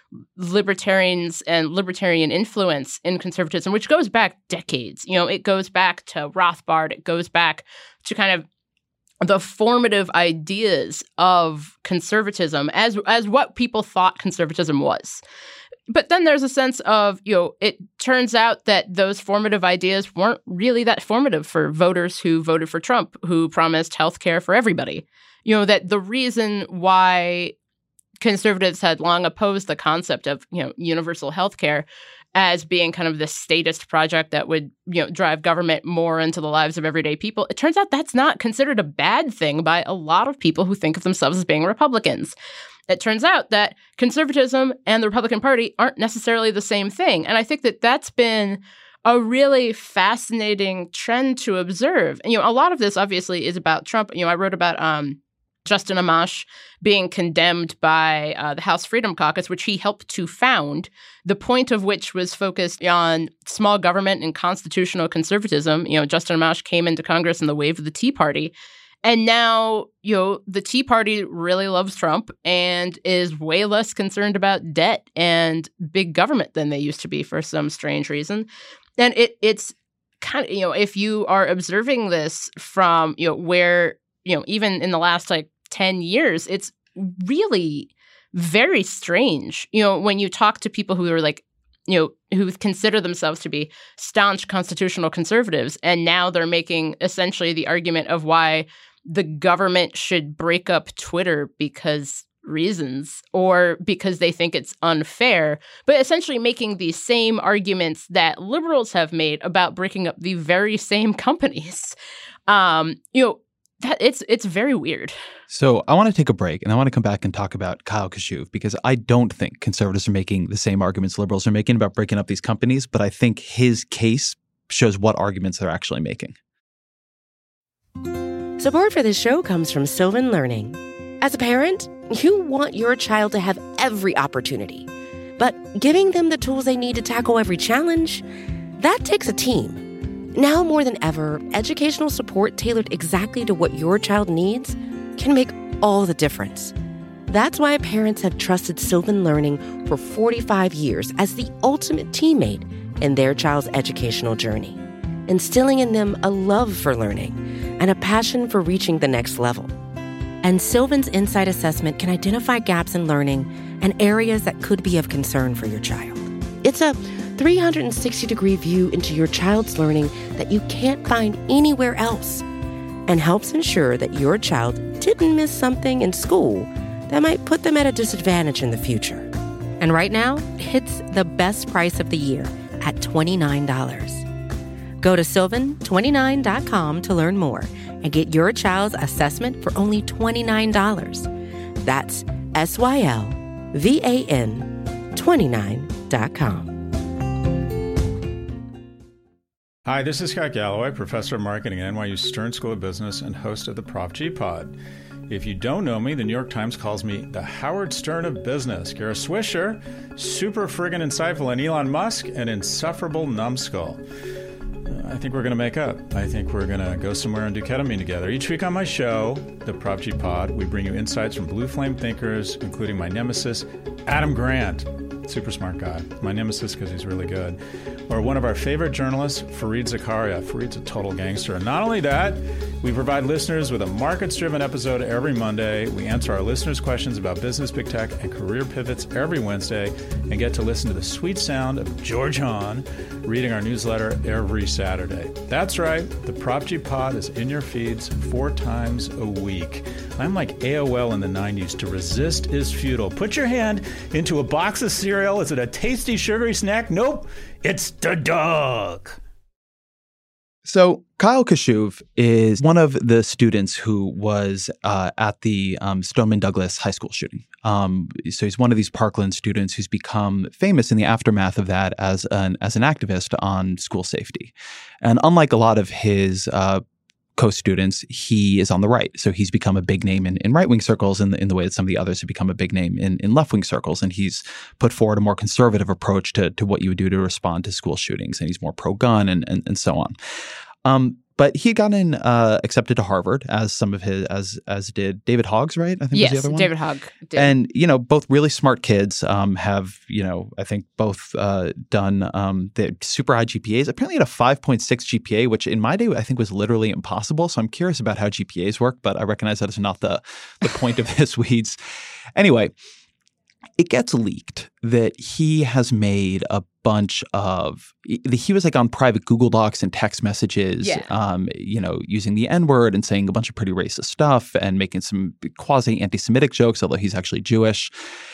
Speaker 3: libertarians and libertarian influence in conservatism, which goes back decades, you know, it goes back to Rothbard, it goes back to kind of the formative ideas of conservatism as as what people thought conservatism was. But then there's a sense of, you know, it turns out that those formative ideas weren't really that formative for voters who voted for Trump, who promised health care for everybody. You know, that the reason why conservatives had long opposed the concept of, you know, universal health care as being kind of the statist project that would, you know, drive government more into the lives of everyday people, it turns out that's not considered a bad thing by a lot of people who think of themselves as being Republicans. It turns out that conservatism and the Republican Party aren't necessarily the same thing. And I think that that's been a really fascinating trend to observe. And, you know, a lot of this obviously is about Trump. You know, I wrote about um, Justin Amash being condemned by uh, the House Freedom Caucus, which he helped to found, the point of which was focused on small government and constitutional conservatism. You know, Justin Amash came into Congress in the wave of the Tea Party. And now, you know, the Tea Party really loves Trump and is way less concerned about debt and big government than they used to be for some strange reason. And it it's kind of, you know, if you are observing this from, you know, where, you know, even in the last like ten years, it's really very strange. You know, when you talk to people who are like, you know, who consider themselves to be staunch constitutional conservatives, and now they're making essentially the argument of why the government should break up Twitter because reasons or because they think it's unfair, but essentially making these same arguments that liberals have made about breaking up the very same companies. Um, you know, that it's it's very weird.
Speaker 4: So I want to take a break and I want to come back and talk about Kyle Kashuv, because I don't think conservatives are making the same arguments liberals are making about breaking up these companies, but I think his case shows what arguments they're actually making.
Speaker 2: Support for this show comes from Sylvan Learning. As a parent, you want your child to have every opportunity, but giving them the tools they need to tackle every challenge, that takes a team. Now more than ever, educational support tailored exactly to what your child needs can make all the difference. That's why parents have trusted Sylvan Learning for forty-five years as the ultimate teammate in their child's educational journey, instilling in them a love for learning and a passion for reaching the next level. And Sylvan's Insight Assessment can identify gaps in learning and areas that could be of concern for your child. It's a three hundred sixty degree view into your child's learning that you can't find anywhere else, and helps ensure that your child didn't miss something in school that might put them at a disadvantage in the future. And right now, it's the best price of the year at twenty-nine dollars. Go to sylvan twenty-nine dot com to learn more and get your child's assessment for only twenty-nine dollars. That's S Y L V A N twenty-nine dot com.
Speaker 6: Hi, this is Scott Galloway, professor of marketing at N Y U Stern School of Business and host of the Prop G Pod. If you don't know me, the New York Times calls me the Howard Stern of business. Kara Swisher, super friggin' insightful, and Elon Musk, an insufferable numbskull. Uh, I think we're going to make up. I think we're going to go somewhere and do ketamine together. Each week on my show, the Prop G Pod, we bring you insights from blue flame thinkers, including my nemesis, Adam Grant. Super smart guy. My nemesis because he's really good. Or one of our favorite journalists, Fareed Zakaria. Fareed's a total gangster. And not only that, we provide listeners with a markets-driven episode every Monday. We answer our listeners' questions about business, big tech, and career pivots every Wednesday, and get to listen to the sweet sound of George Hahn reading our newsletter every Saturday. That's right. The Prop G Pod is in your feeds four times a week. I'm like A O L in the nineties. To resist is futile. Put your hand into a box of cereal. Is it a tasty, sugary snack? Nope. It's the dog.
Speaker 4: So Kyle Kashuv is one of the students who was uh, at the um, Stoneman Douglas High School shooting. Um, so he's one of these Parkland students who's become famous in the aftermath of that as an as an activist on school safety. And unlike a lot of his uh, co-students, he is on the right. So he's become a big name in, in right-wing circles in the, in the way that some of the others have become a big name in, in left-wing circles. And he's put forward a more conservative approach to, to what you would do to respond to school shootings. And he's more pro-gun and, and, and so on. Um, but he had gotten uh, accepted to Harvard, as some of his, as as did David Hoggs, right? I think
Speaker 3: yes,
Speaker 4: was the other one.
Speaker 3: David Hogg did.
Speaker 4: And, you know, both really smart kids um, have, you know, I think both uh, done um, the super high G P As. Apparently had a five point six G P A, which in my day I think was literally impossible. So I'm curious about how G P As work, but I recognize that is not the, the point of this weeds. Anyway, it gets leaked that he has made a bunch of – he was like on private Google Docs and text messages,
Speaker 3: yeah.
Speaker 4: um, you know, using the N-word and saying a bunch of pretty racist stuff and making some quasi-anti-Semitic jokes, although he's actually Jewish.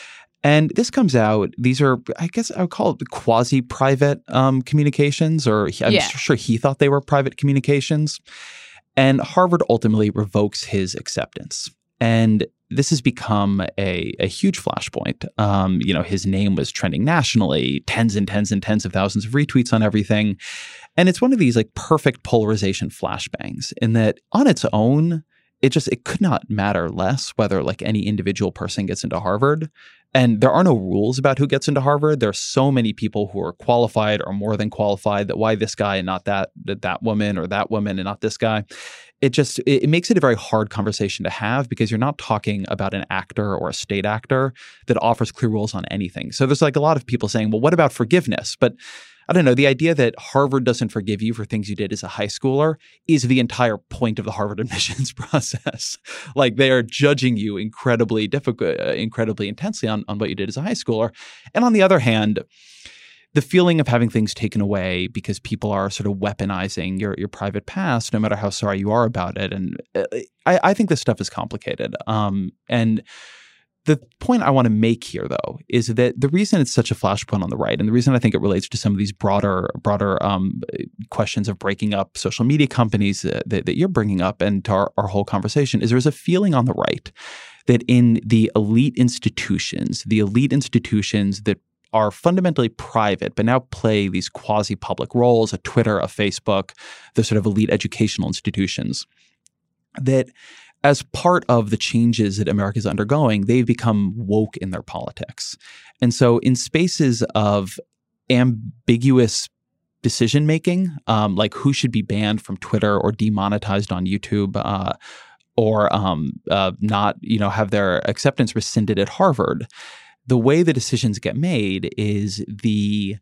Speaker 4: And this comes out – these are – I guess I would call it quasi-private um, communications, or he, I'm
Speaker 3: yeah.
Speaker 4: sure he thought they were private communications. And Harvard ultimately revokes his acceptance. And this has become a, a huge flashpoint. Um, you know, his name was trending nationally, tens and tens and tens of thousands of retweets on everything. And it's one of these like perfect polarization flashbangs in that on its own, it just, it could not matter less whether like any individual person gets into Harvard. And there are no rules about who gets into Harvard. There are so many people who are qualified or more than qualified that why this guy and not that, that, that woman or that woman and not this guy. It just, it, it makes it a very hard conversation to have because you're not talking about an actor or a state actor that offers clear rules on anything. So there's like a lot of people saying, well, what about forgiveness? But I don't know, the idea that Harvard doesn't forgive you for things you did as a high schooler is the entire point of the Harvard admissions process. Like they are judging you incredibly difficult, uh, incredibly intensely on, on what you did as a high schooler. And on the other hand, the feeling of having things taken away because people are sort of weaponizing your, your private past, no matter how sorry you are about it. And I, I think this stuff is complicated. Um, and the point I want to make here, though, is that the reason it's such a flashpoint on the right, and the reason I think it relates to some of these broader, broader um, questions of breaking up social media companies that, that you're bringing up and to our, our whole conversation, is there's a feeling on the right that in the elite institutions, the elite institutions that are fundamentally private, but now play these quasi-public roles, a Twitter, a Facebook, the sort of elite educational institutions, that as part of the changes that America is undergoing, they've become woke in their politics. And so in spaces of ambiguous decision-making, um, like who should be banned from Twitter or demonetized on YouTube, uh, or um, uh, not, you know, have their acceptance rescinded at Harvard, the way the decisions get made is the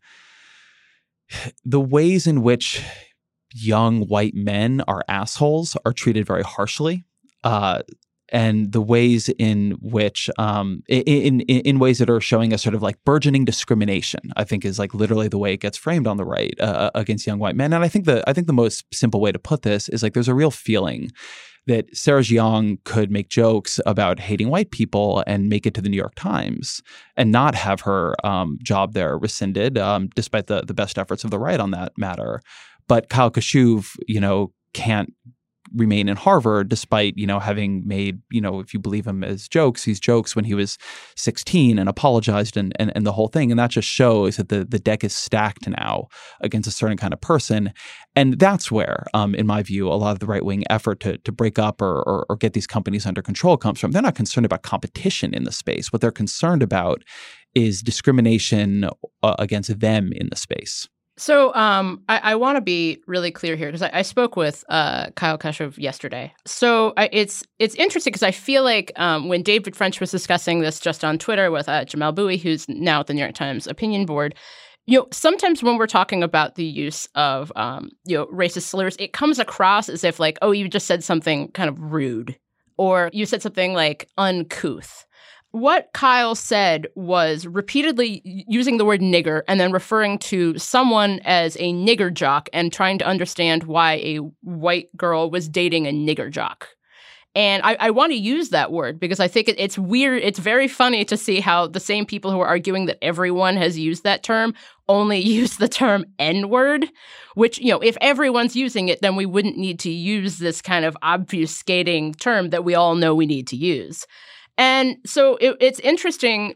Speaker 4: the ways in which young white men are assholes are treated very harshly. Uh, and the ways in which, um, in, in in ways that are showing a sort of like burgeoning discrimination, I think is like literally the way it gets framed on the right uh, against young white men. And I think the I think the most simple way to put this is like there's a real feeling that Sarah Jeong could make jokes about hating white people and make it to the New York Times and not have her um, job there rescinded, um, despite the the best efforts of the right on that matter. But Kyle Kashuv, you know, can't remain in Harvard despite, you know, having made, you know, if you believe him as jokes, these jokes when he was sixteen and apologized and and, and the whole thing. And that just shows that the, the deck is stacked now against a certain kind of person. And that's where, um, in my view, a lot of the right-wing effort to to break up or, or or get these companies under control comes from. They're not concerned about competition in the space. What they're concerned about is discrimination uh, against them in the space.
Speaker 3: So um, I, I want to be really clear here because I, I spoke with uh, Kyle Kashuv yesterday. So I, it's it's interesting because I feel like um, when David French was discussing this just on Twitter with uh, Jamal Bowie, who's now at the New York Times opinion board, you know, sometimes when we're talking about the use of um, you know racist slurs, it comes across as if like, oh, you just said something kind of rude, or you said something like uncouth. What Kyle said was repeatedly using the word nigger and then referring to someone as a nigger jock and trying to understand why a white girl was dating a nigger jock. And I, I want to use that word because I think it, it's weird. It's very funny to see how the same people who are arguing that everyone has used that term only use the term N-word, which, you know, if everyone's using it, then we wouldn't need to use this kind of obfuscating term that we all know we need to use. And so it, it's interesting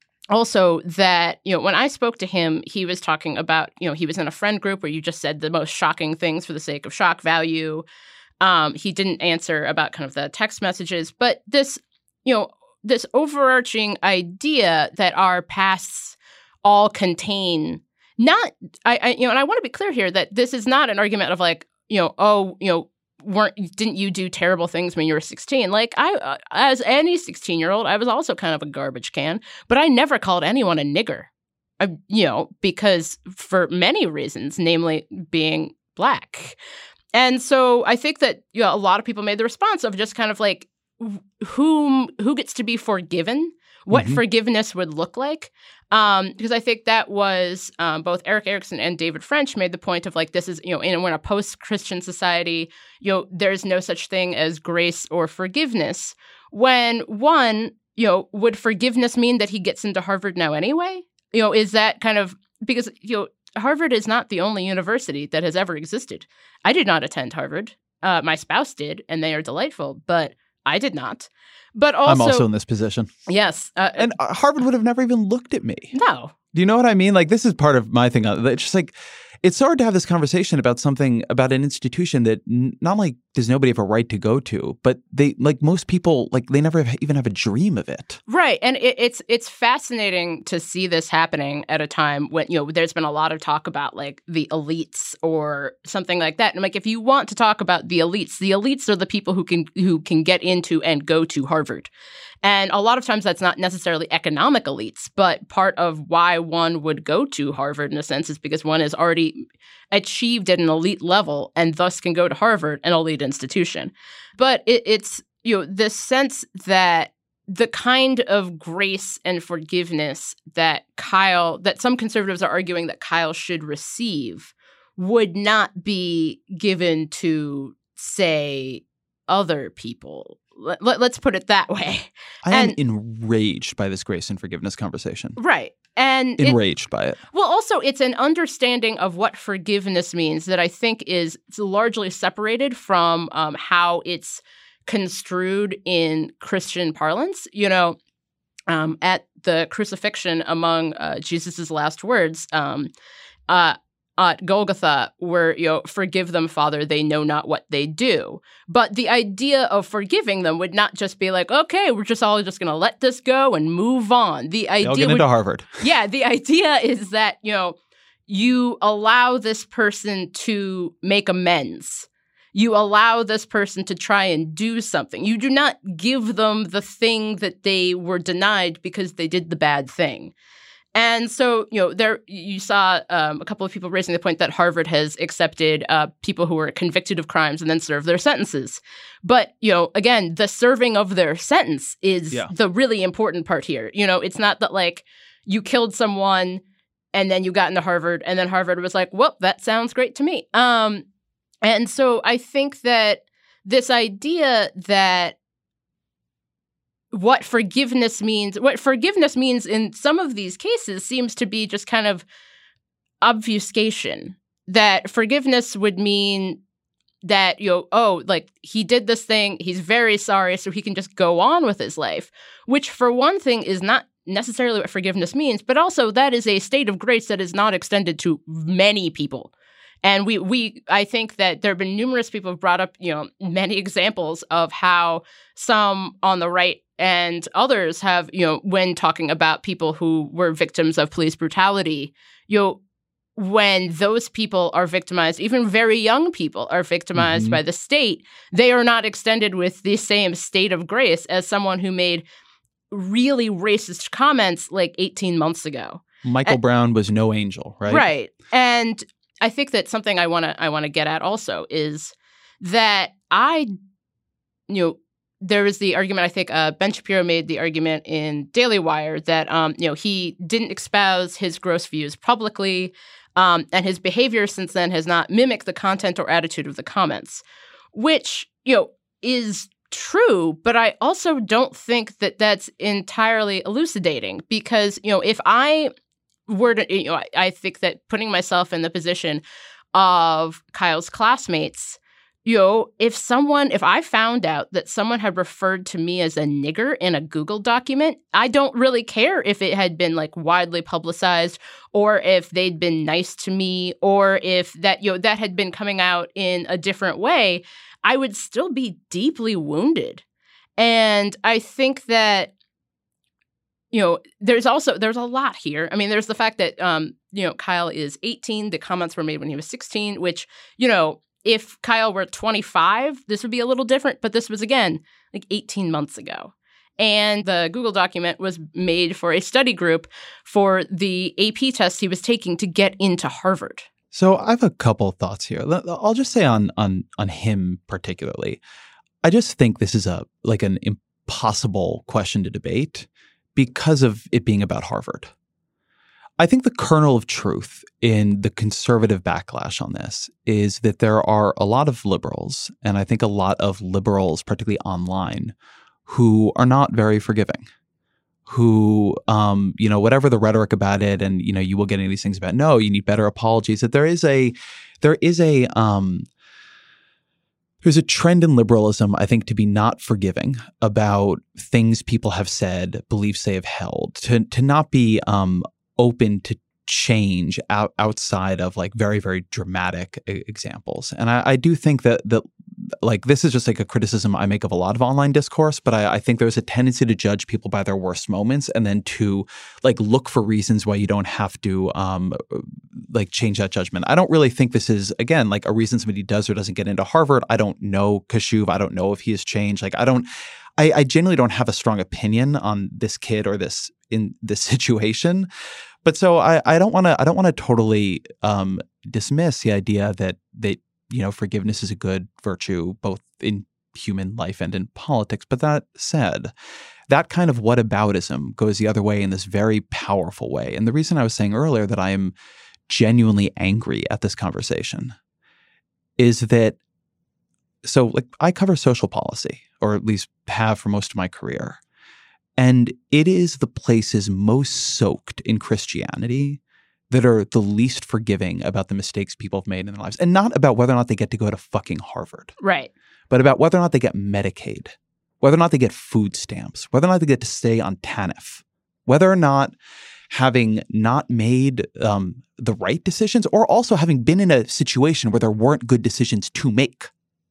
Speaker 3: also that, you know, when I spoke to him, he was talking about, you know, he was in a friend group where you just said the most shocking things for the sake of shock value. Um, he didn't answer about kind of the text messages. But this, you know, this overarching idea that our pasts all contain not, I, I you know, and I want to be clear here that this is not an argument of like, you know, oh, you know, weren't didn't you do terrible things when you were sixteen? Like I, uh, as any sixteen-year-old, I was also kind of a garbage can, but I never called anyone a nigger, I, you know, because for many reasons, namely being Black. And so I think that, you know, a lot of people made the response of just kind of like, whom who gets to be forgiven, what mm-hmm. forgiveness would look like. Um, because I think that was um, both Eric Erickson and David French made the point of like, this is, you know, in, we're in a post-Christian society, you know, there's no such thing as grace or forgiveness. When one, you know, would forgiveness mean that he gets into Harvard now anyway? You know, is that kind of, because, you know, Harvard is not the only university that has ever existed. I did not attend Harvard. Uh, my spouse did, and they are delightful, but I did not. But also,
Speaker 4: I'm also in this position.
Speaker 3: Yes. Uh,
Speaker 4: and Harvard would have never even looked at me.
Speaker 3: No.
Speaker 4: Do you know what I mean? Like, this is part of my thing. It's just like, it's hard to have this conversation about something, about an institution that n- not only does nobody have a right to go to, but they, like most people, like they never have, even have a dream of it.
Speaker 3: Right. And it, it's it's fascinating to see this happening at a time when, you know, there's been a lot of talk about like the elites or something like that. And like, if you want to talk about the elites, the elites are the people who can who can get into and go to Harvard. And a lot of times that's not necessarily economic elites, but part of why one would go to Harvard in a sense is because one has already achieved at an elite level and thus can go to Harvard, an elite institution. But it, it's, you know, this sense that the kind of grace and forgiveness that Kyle, that some conservatives are arguing that Kyle should receive would not be given to, say, other people. Let, let, let's put it that way.
Speaker 4: I
Speaker 3: and,
Speaker 4: am enraged by this grace and forgiveness conversation.
Speaker 3: Right. And
Speaker 4: enraged it, by it.
Speaker 3: Well, also, it's an understanding of what forgiveness means that I think is largely separated from um, how it's construed in Christian parlance. You know, um, at the crucifixion, among uh, Jesus's last words, um, uh, at Golgotha, where, you know, forgive them, Father, they know not what they do. But the idea of forgiving them would not just be like, okay, we're just all just going to let this go and move on. The idea
Speaker 4: They'll get
Speaker 3: would,
Speaker 4: into Harvard.
Speaker 3: Yeah, the idea is that, you know, you allow this person to make amends. You allow this person to try and do something. You do not give them the thing that they were denied because they did the bad thing. And so, you know, there you saw um, a couple of people raising the point that Harvard has accepted uh, people who were convicted of crimes and then served their sentences. But, you know, again, the serving of their sentence is yeah. the really important part here. You know, it's not that like you killed someone and then you got into Harvard and then Harvard was like, well, that sounds great to me. Um, and so I think that this idea that what forgiveness means, what forgiveness means in some of these cases seems to be just kind of obfuscation. That forgiveness would mean, that, you know, oh, like he did this thing, he's very sorry, so he can just go on with his life, which for one thing is not necessarily what forgiveness means, but also that is a state of grace that is not extended to many people. And we, we, I think that there have been numerous people who've brought up, you know, many examples of how some on the right and others have, you know, when talking about people who were victims of police brutality, you know, when those people are victimized, even very young people are victimized mm-hmm. by the state, they are not extended with the same state of grace as someone who made really racist comments like eighteen months ago.
Speaker 4: Michael and, Brown was no angel, right?
Speaker 3: Right. And I think that something I want to I want to get at also is that I, you know, there was the argument, I think uh, Ben Shapiro made the argument in Daily Wire that, um, you know, he didn't espouse his gross views publicly, um, and his behavior since then has not mimicked the content or attitude of the comments, which, you know, is true, but I also don't think that that's entirely elucidating because, you know, if I were to, you know, I, I think that putting myself in the position of Kyle's classmates, you know, if someone, if I found out that someone had referred to me as a nigger in a Google document, I don't really care if it had been like widely publicized or if they'd been nice to me or if that, you know, that had been coming out in a different way. I would still be deeply wounded. And I think that, you know, there's also, there's a lot here. I mean, there's the fact that, um, you know, Kyle is eighteen. The comments were made when he was sixteen, which, you know, if Kyle were twenty-five, this would be a little different. But this was, again, like eighteen months ago. And the Google document was made for a study group for the A P test he was taking to get into Harvard.
Speaker 4: So I have a couple of thoughts here. I'll just say on on on him particularly. I just think this is a like an impossible question to debate because of it being about Harvard. I think the kernel of truth in the conservative backlash on this is that there are a lot of liberals, and I think a lot of liberals, particularly online, who are not very forgiving. Who, um, you know, whatever the rhetoric about it, and you know, you will get into these things about no, you need better apologies. That there is a, there is a, um, there's a trend in liberalism, I think, to be not forgiving about things people have said, beliefs they have held, to to not be um, open to change out, outside of like very, very dramatic examples. And I, I do think that that like this is just like a criticism I make of a lot of online discourse, but I, I think there's a tendency to judge people by their worst moments and then to like look for reasons why you don't have to um, like change that judgment. I don't really think this is, again, like a reason somebody does or doesn't get into Harvard. I don't know Kashuv. I don't know if he has changed. Like I don't, I, I genuinely don't have a strong opinion on this kid or this in this situation. But so I, I don't want to I don't want to totally um, dismiss the idea that that you know forgiveness is a good virtue both in human life and in politics. But that said, that kind of whataboutism goes the other way in this very powerful way. And the reason I was saying earlier that I am genuinely angry at this conversation is that so like I cover social policy, or at least have for most of my career. And it is the places most soaked in Christianity that are the least forgiving about the mistakes people have made in their lives. And not about whether or not they get to go to fucking Harvard.
Speaker 3: Right.
Speaker 4: But about whether or not they get Medicaid, whether or not they get food stamps, whether or not they get to stay on TANF, whether or not having not made um, the right decisions or also having been in a situation where there weren't good decisions to make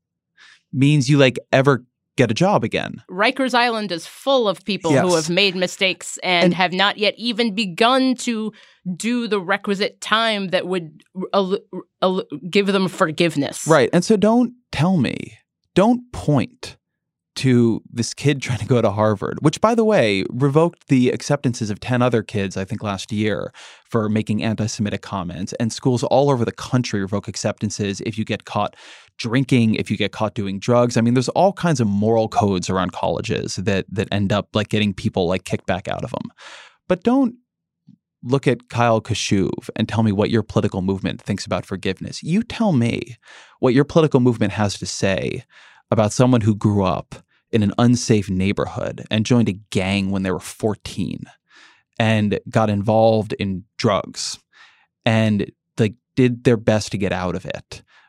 Speaker 4: means you like ever get a job again.
Speaker 3: Rikers Island is full of people
Speaker 4: yes.
Speaker 3: who have made mistakes and, and have not yet even begun to do the requisite time that would uh, uh, give them forgiveness.
Speaker 4: Right. And so don't tell me, don't point to this kid trying to go to Harvard, which, by the way, revoked the acceptances of ten other kids, I think, last year for making anti-Semitic comments. And schools all over the country revoke acceptances if you get caught drinking, if you get caught doing drugs. I mean, there's all kinds of moral codes around colleges that that end up like getting people like kicked back out of them. But don't look at Kyle Kashuv and tell me what your political movement thinks about forgiveness. You tell me what your political movement has to say about someone who grew up in an unsafe neighborhood and joined a gang when they were fourteen and got involved in drugs and like did their best to get out of it,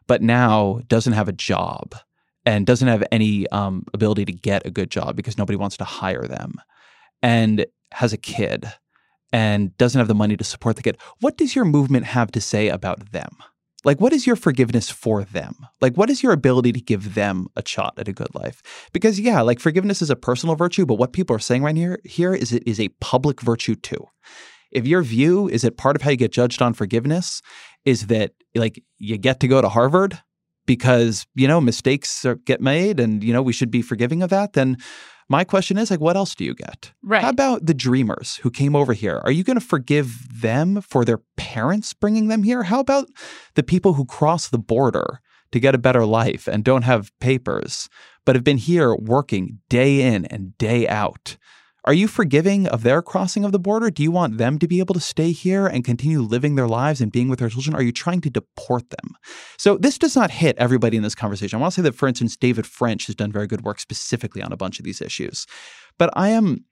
Speaker 4: but now doesn't have a job and doesn't have any um, ability to get a good job because nobody wants to hire them, and has a kid and doesn't have the money to support the kid, what does your movement have to say about them? Like, what is your forgiveness for them? Like, what is your ability to give them a shot at a good life? Because, yeah, like forgiveness is a personal virtue, but what people are saying right here, here is it is a public virtue too. If your view is that part of how you get judged on forgiveness is that, like, you get to go to Harvard because, you know, mistakes are, get made and, you know, we should be forgiving of that, then my question is, like, what else do you get?
Speaker 3: Right.
Speaker 4: How about the dreamers who came over here? Are you going to forgive them for their parents bringing them here? How about the people who cross the border to get a better life and don't have papers, but have been here working day in and day out? Are you forgiving of their crossing of the border? Do you want them to be able to stay here and continue living their lives and being with their children? Are you trying to deport them? So this does not hit everybody in this conversation. I want to say that, for instance, David French has done very good work specifically on a bunch of these issues. But I am,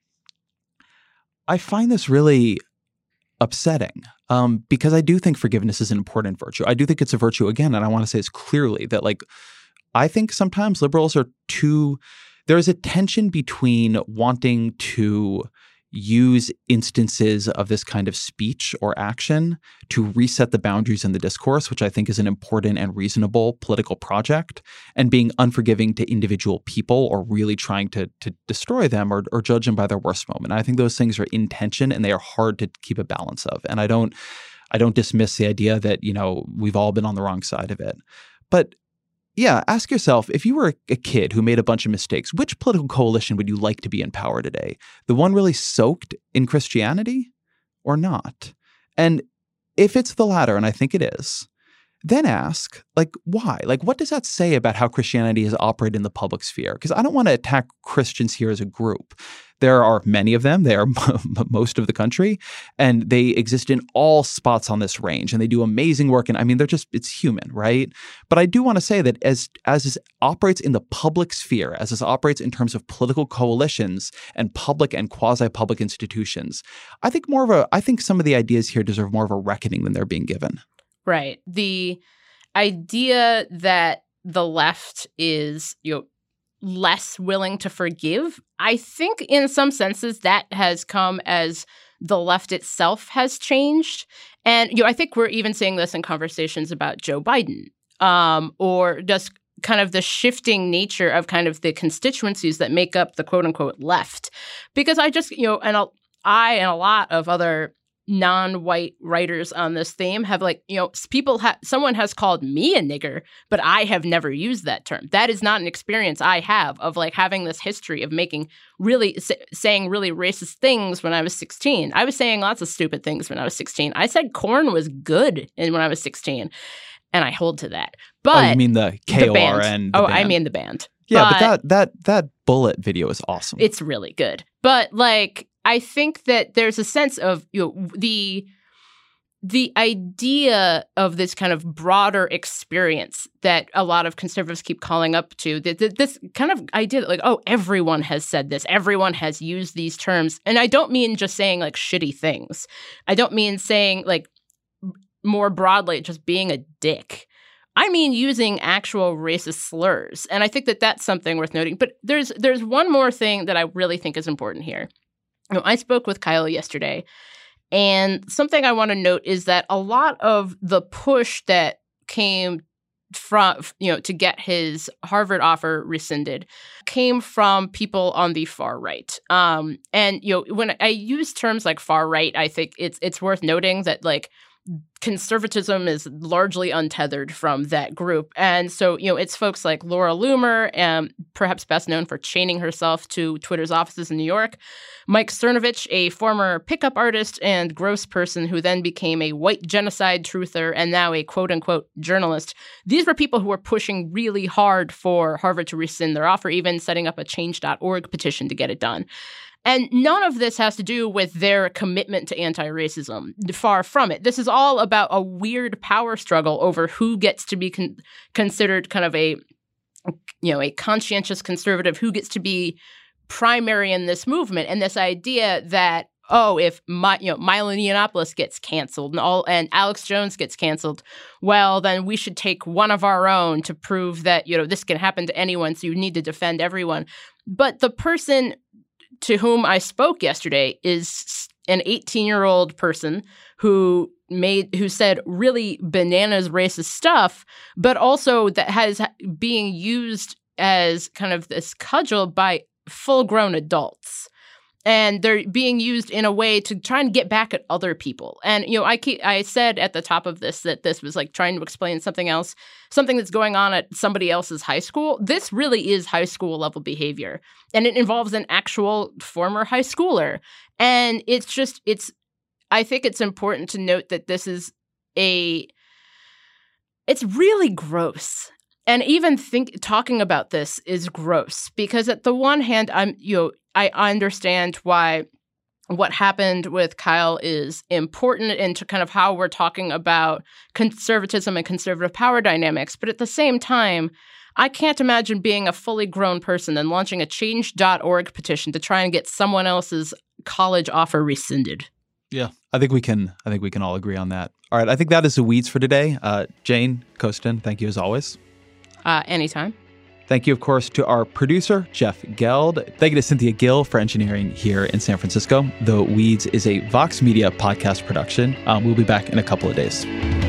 Speaker 4: I find this really upsetting um, because I do think forgiveness is an important virtue. I do think it's a virtue, again, and I want to say this clearly, that, like, I think sometimes liberals are too... There is a tension between wanting to use instances of this kind of speech or action to reset the boundaries in the discourse, which I think is an important and reasonable political project, and being unforgiving to individual people or really trying to to destroy them or, or judge them by their worst moment. I think those things are in tension and they are hard to keep a balance of. And I don't I don't dismiss the idea that, you know, we've all been on the wrong side of it. But yeah, ask yourself, if you were a kid who made a bunch of mistakes, which political coalition would you like to be in power today? The one really soaked in Christianity or not? And if it's the latter, and I think it is, then ask, like, why? Like, what does that say about how Christianity has operated in the public sphere? Because I don't want to attack Christians here as a group. There are many of them. They are most of the country, and they exist in all spots on this range, and they do amazing work. And I mean, they're just, it's human, right? But I do want to say that as, as this operates in the public sphere, as this operates in terms of political coalitions and public and quasi-public institutions, I think more of a, I think some of the ideas here deserve more of a reckoning than they're being given.
Speaker 3: Right. The idea that the left is, you know, less willing to forgive, I think in some senses that has come as the left itself has changed. And, you know, I think we're even seeing this in conversations about Joe Biden, um, or just kind of the shifting nature of kind of the constituencies that make up the quote unquote left. Because I just, you know, and I'll, I and a lot of other non-white writers on this theme have, like, you know, people have, someone has called me a nigger, but I have never used that term. That is not an experience I have of, like, having this history of making really, s- saying really racist things when I was sixteen. I was saying lots of stupid things when I was sixteen. I said corn was good when I was sixteen, and I hold to that. But
Speaker 4: oh, you mean the K O R N?
Speaker 3: Oh,
Speaker 4: band. I
Speaker 3: mean the band.
Speaker 4: Yeah, but,
Speaker 3: but
Speaker 4: that that that bullet video is awesome.
Speaker 3: It's really good. But, like, I think that there's a sense of, you know, the the idea of this kind of broader experience that a lot of conservatives keep calling up to, that this kind of idea that, like, oh, everyone has said this, everyone has used these terms. And I don't mean just saying, like, shitty things. I don't mean saying, like, more broadly, just being a dick. I mean using actual racist slurs. And I think that that's something worth noting. But there's there's one more thing that I really think is important here. You know, I spoke with Kyle yesterday, and something I want to note is that a lot of the push that came from, you know, to get his Harvard offer rescinded came from people on the far right. Um, and, you know, when I use terms like far right, I think it's it's worth noting that, like, conservatism is largely untethered from that group. And so, you know, it's folks like Laura Loomer, um, perhaps best known for chaining herself to Twitter's offices in New York, Mike Cernovich, a former pickup artist and gross person who then became a white genocide truther and now a quote-unquote journalist. These were people who were pushing really hard for Harvard to rescind their offer, even setting up a change dot org petition to get it done. And none of this has to do with their commitment to anti-racism. Far from it. This is all about a weird power struggle over who gets to be con- considered kind of a, you know, a conscientious conservative, who gets to be primary in this movement. And this idea that oh, if my, you know, Milo Yiannopoulos gets canceled and all and Alex Jones gets canceled, well, then we should take one of our own to prove that, you know, this can happen to anyone, so you need to defend everyone. But the person to whom I spoke yesterday is an eighteen-year-old person who made who said really bananas racist stuff, but also that has being used as kind of this cudgel by full-grown adults. And they're being used in a way to try and get back at other people. And, you know, I keep, I said at the top of this that this was like trying to explain something else, something that's going on at somebody else's high school. This really is high school level behavior. And it involves an actual former high schooler. And it's just, it's, I think it's important to note that this is a, it's really gross. And even think talking about this is gross because at the one hand, I'm, you know, I understand why what happened with Kyle is important into kind of how we're talking about conservatism and conservative power dynamics. But at the same time, I can't imagine being a fully grown person and launching a change dot org petition to try and get someone else's college offer rescinded.
Speaker 4: Yeah, I think we can. I think we can all agree on that. All right, I think that is the weeds for today. Uh, Jane Coaston, thank you as always.
Speaker 3: Uh, anytime.
Speaker 4: Thank you, of course, to our producer, Jeff Geld. Thank you to Cynthia Gill for engineering here in San Francisco. The Weeds is a Vox Media podcast production. Um, we'll be back in a couple of days.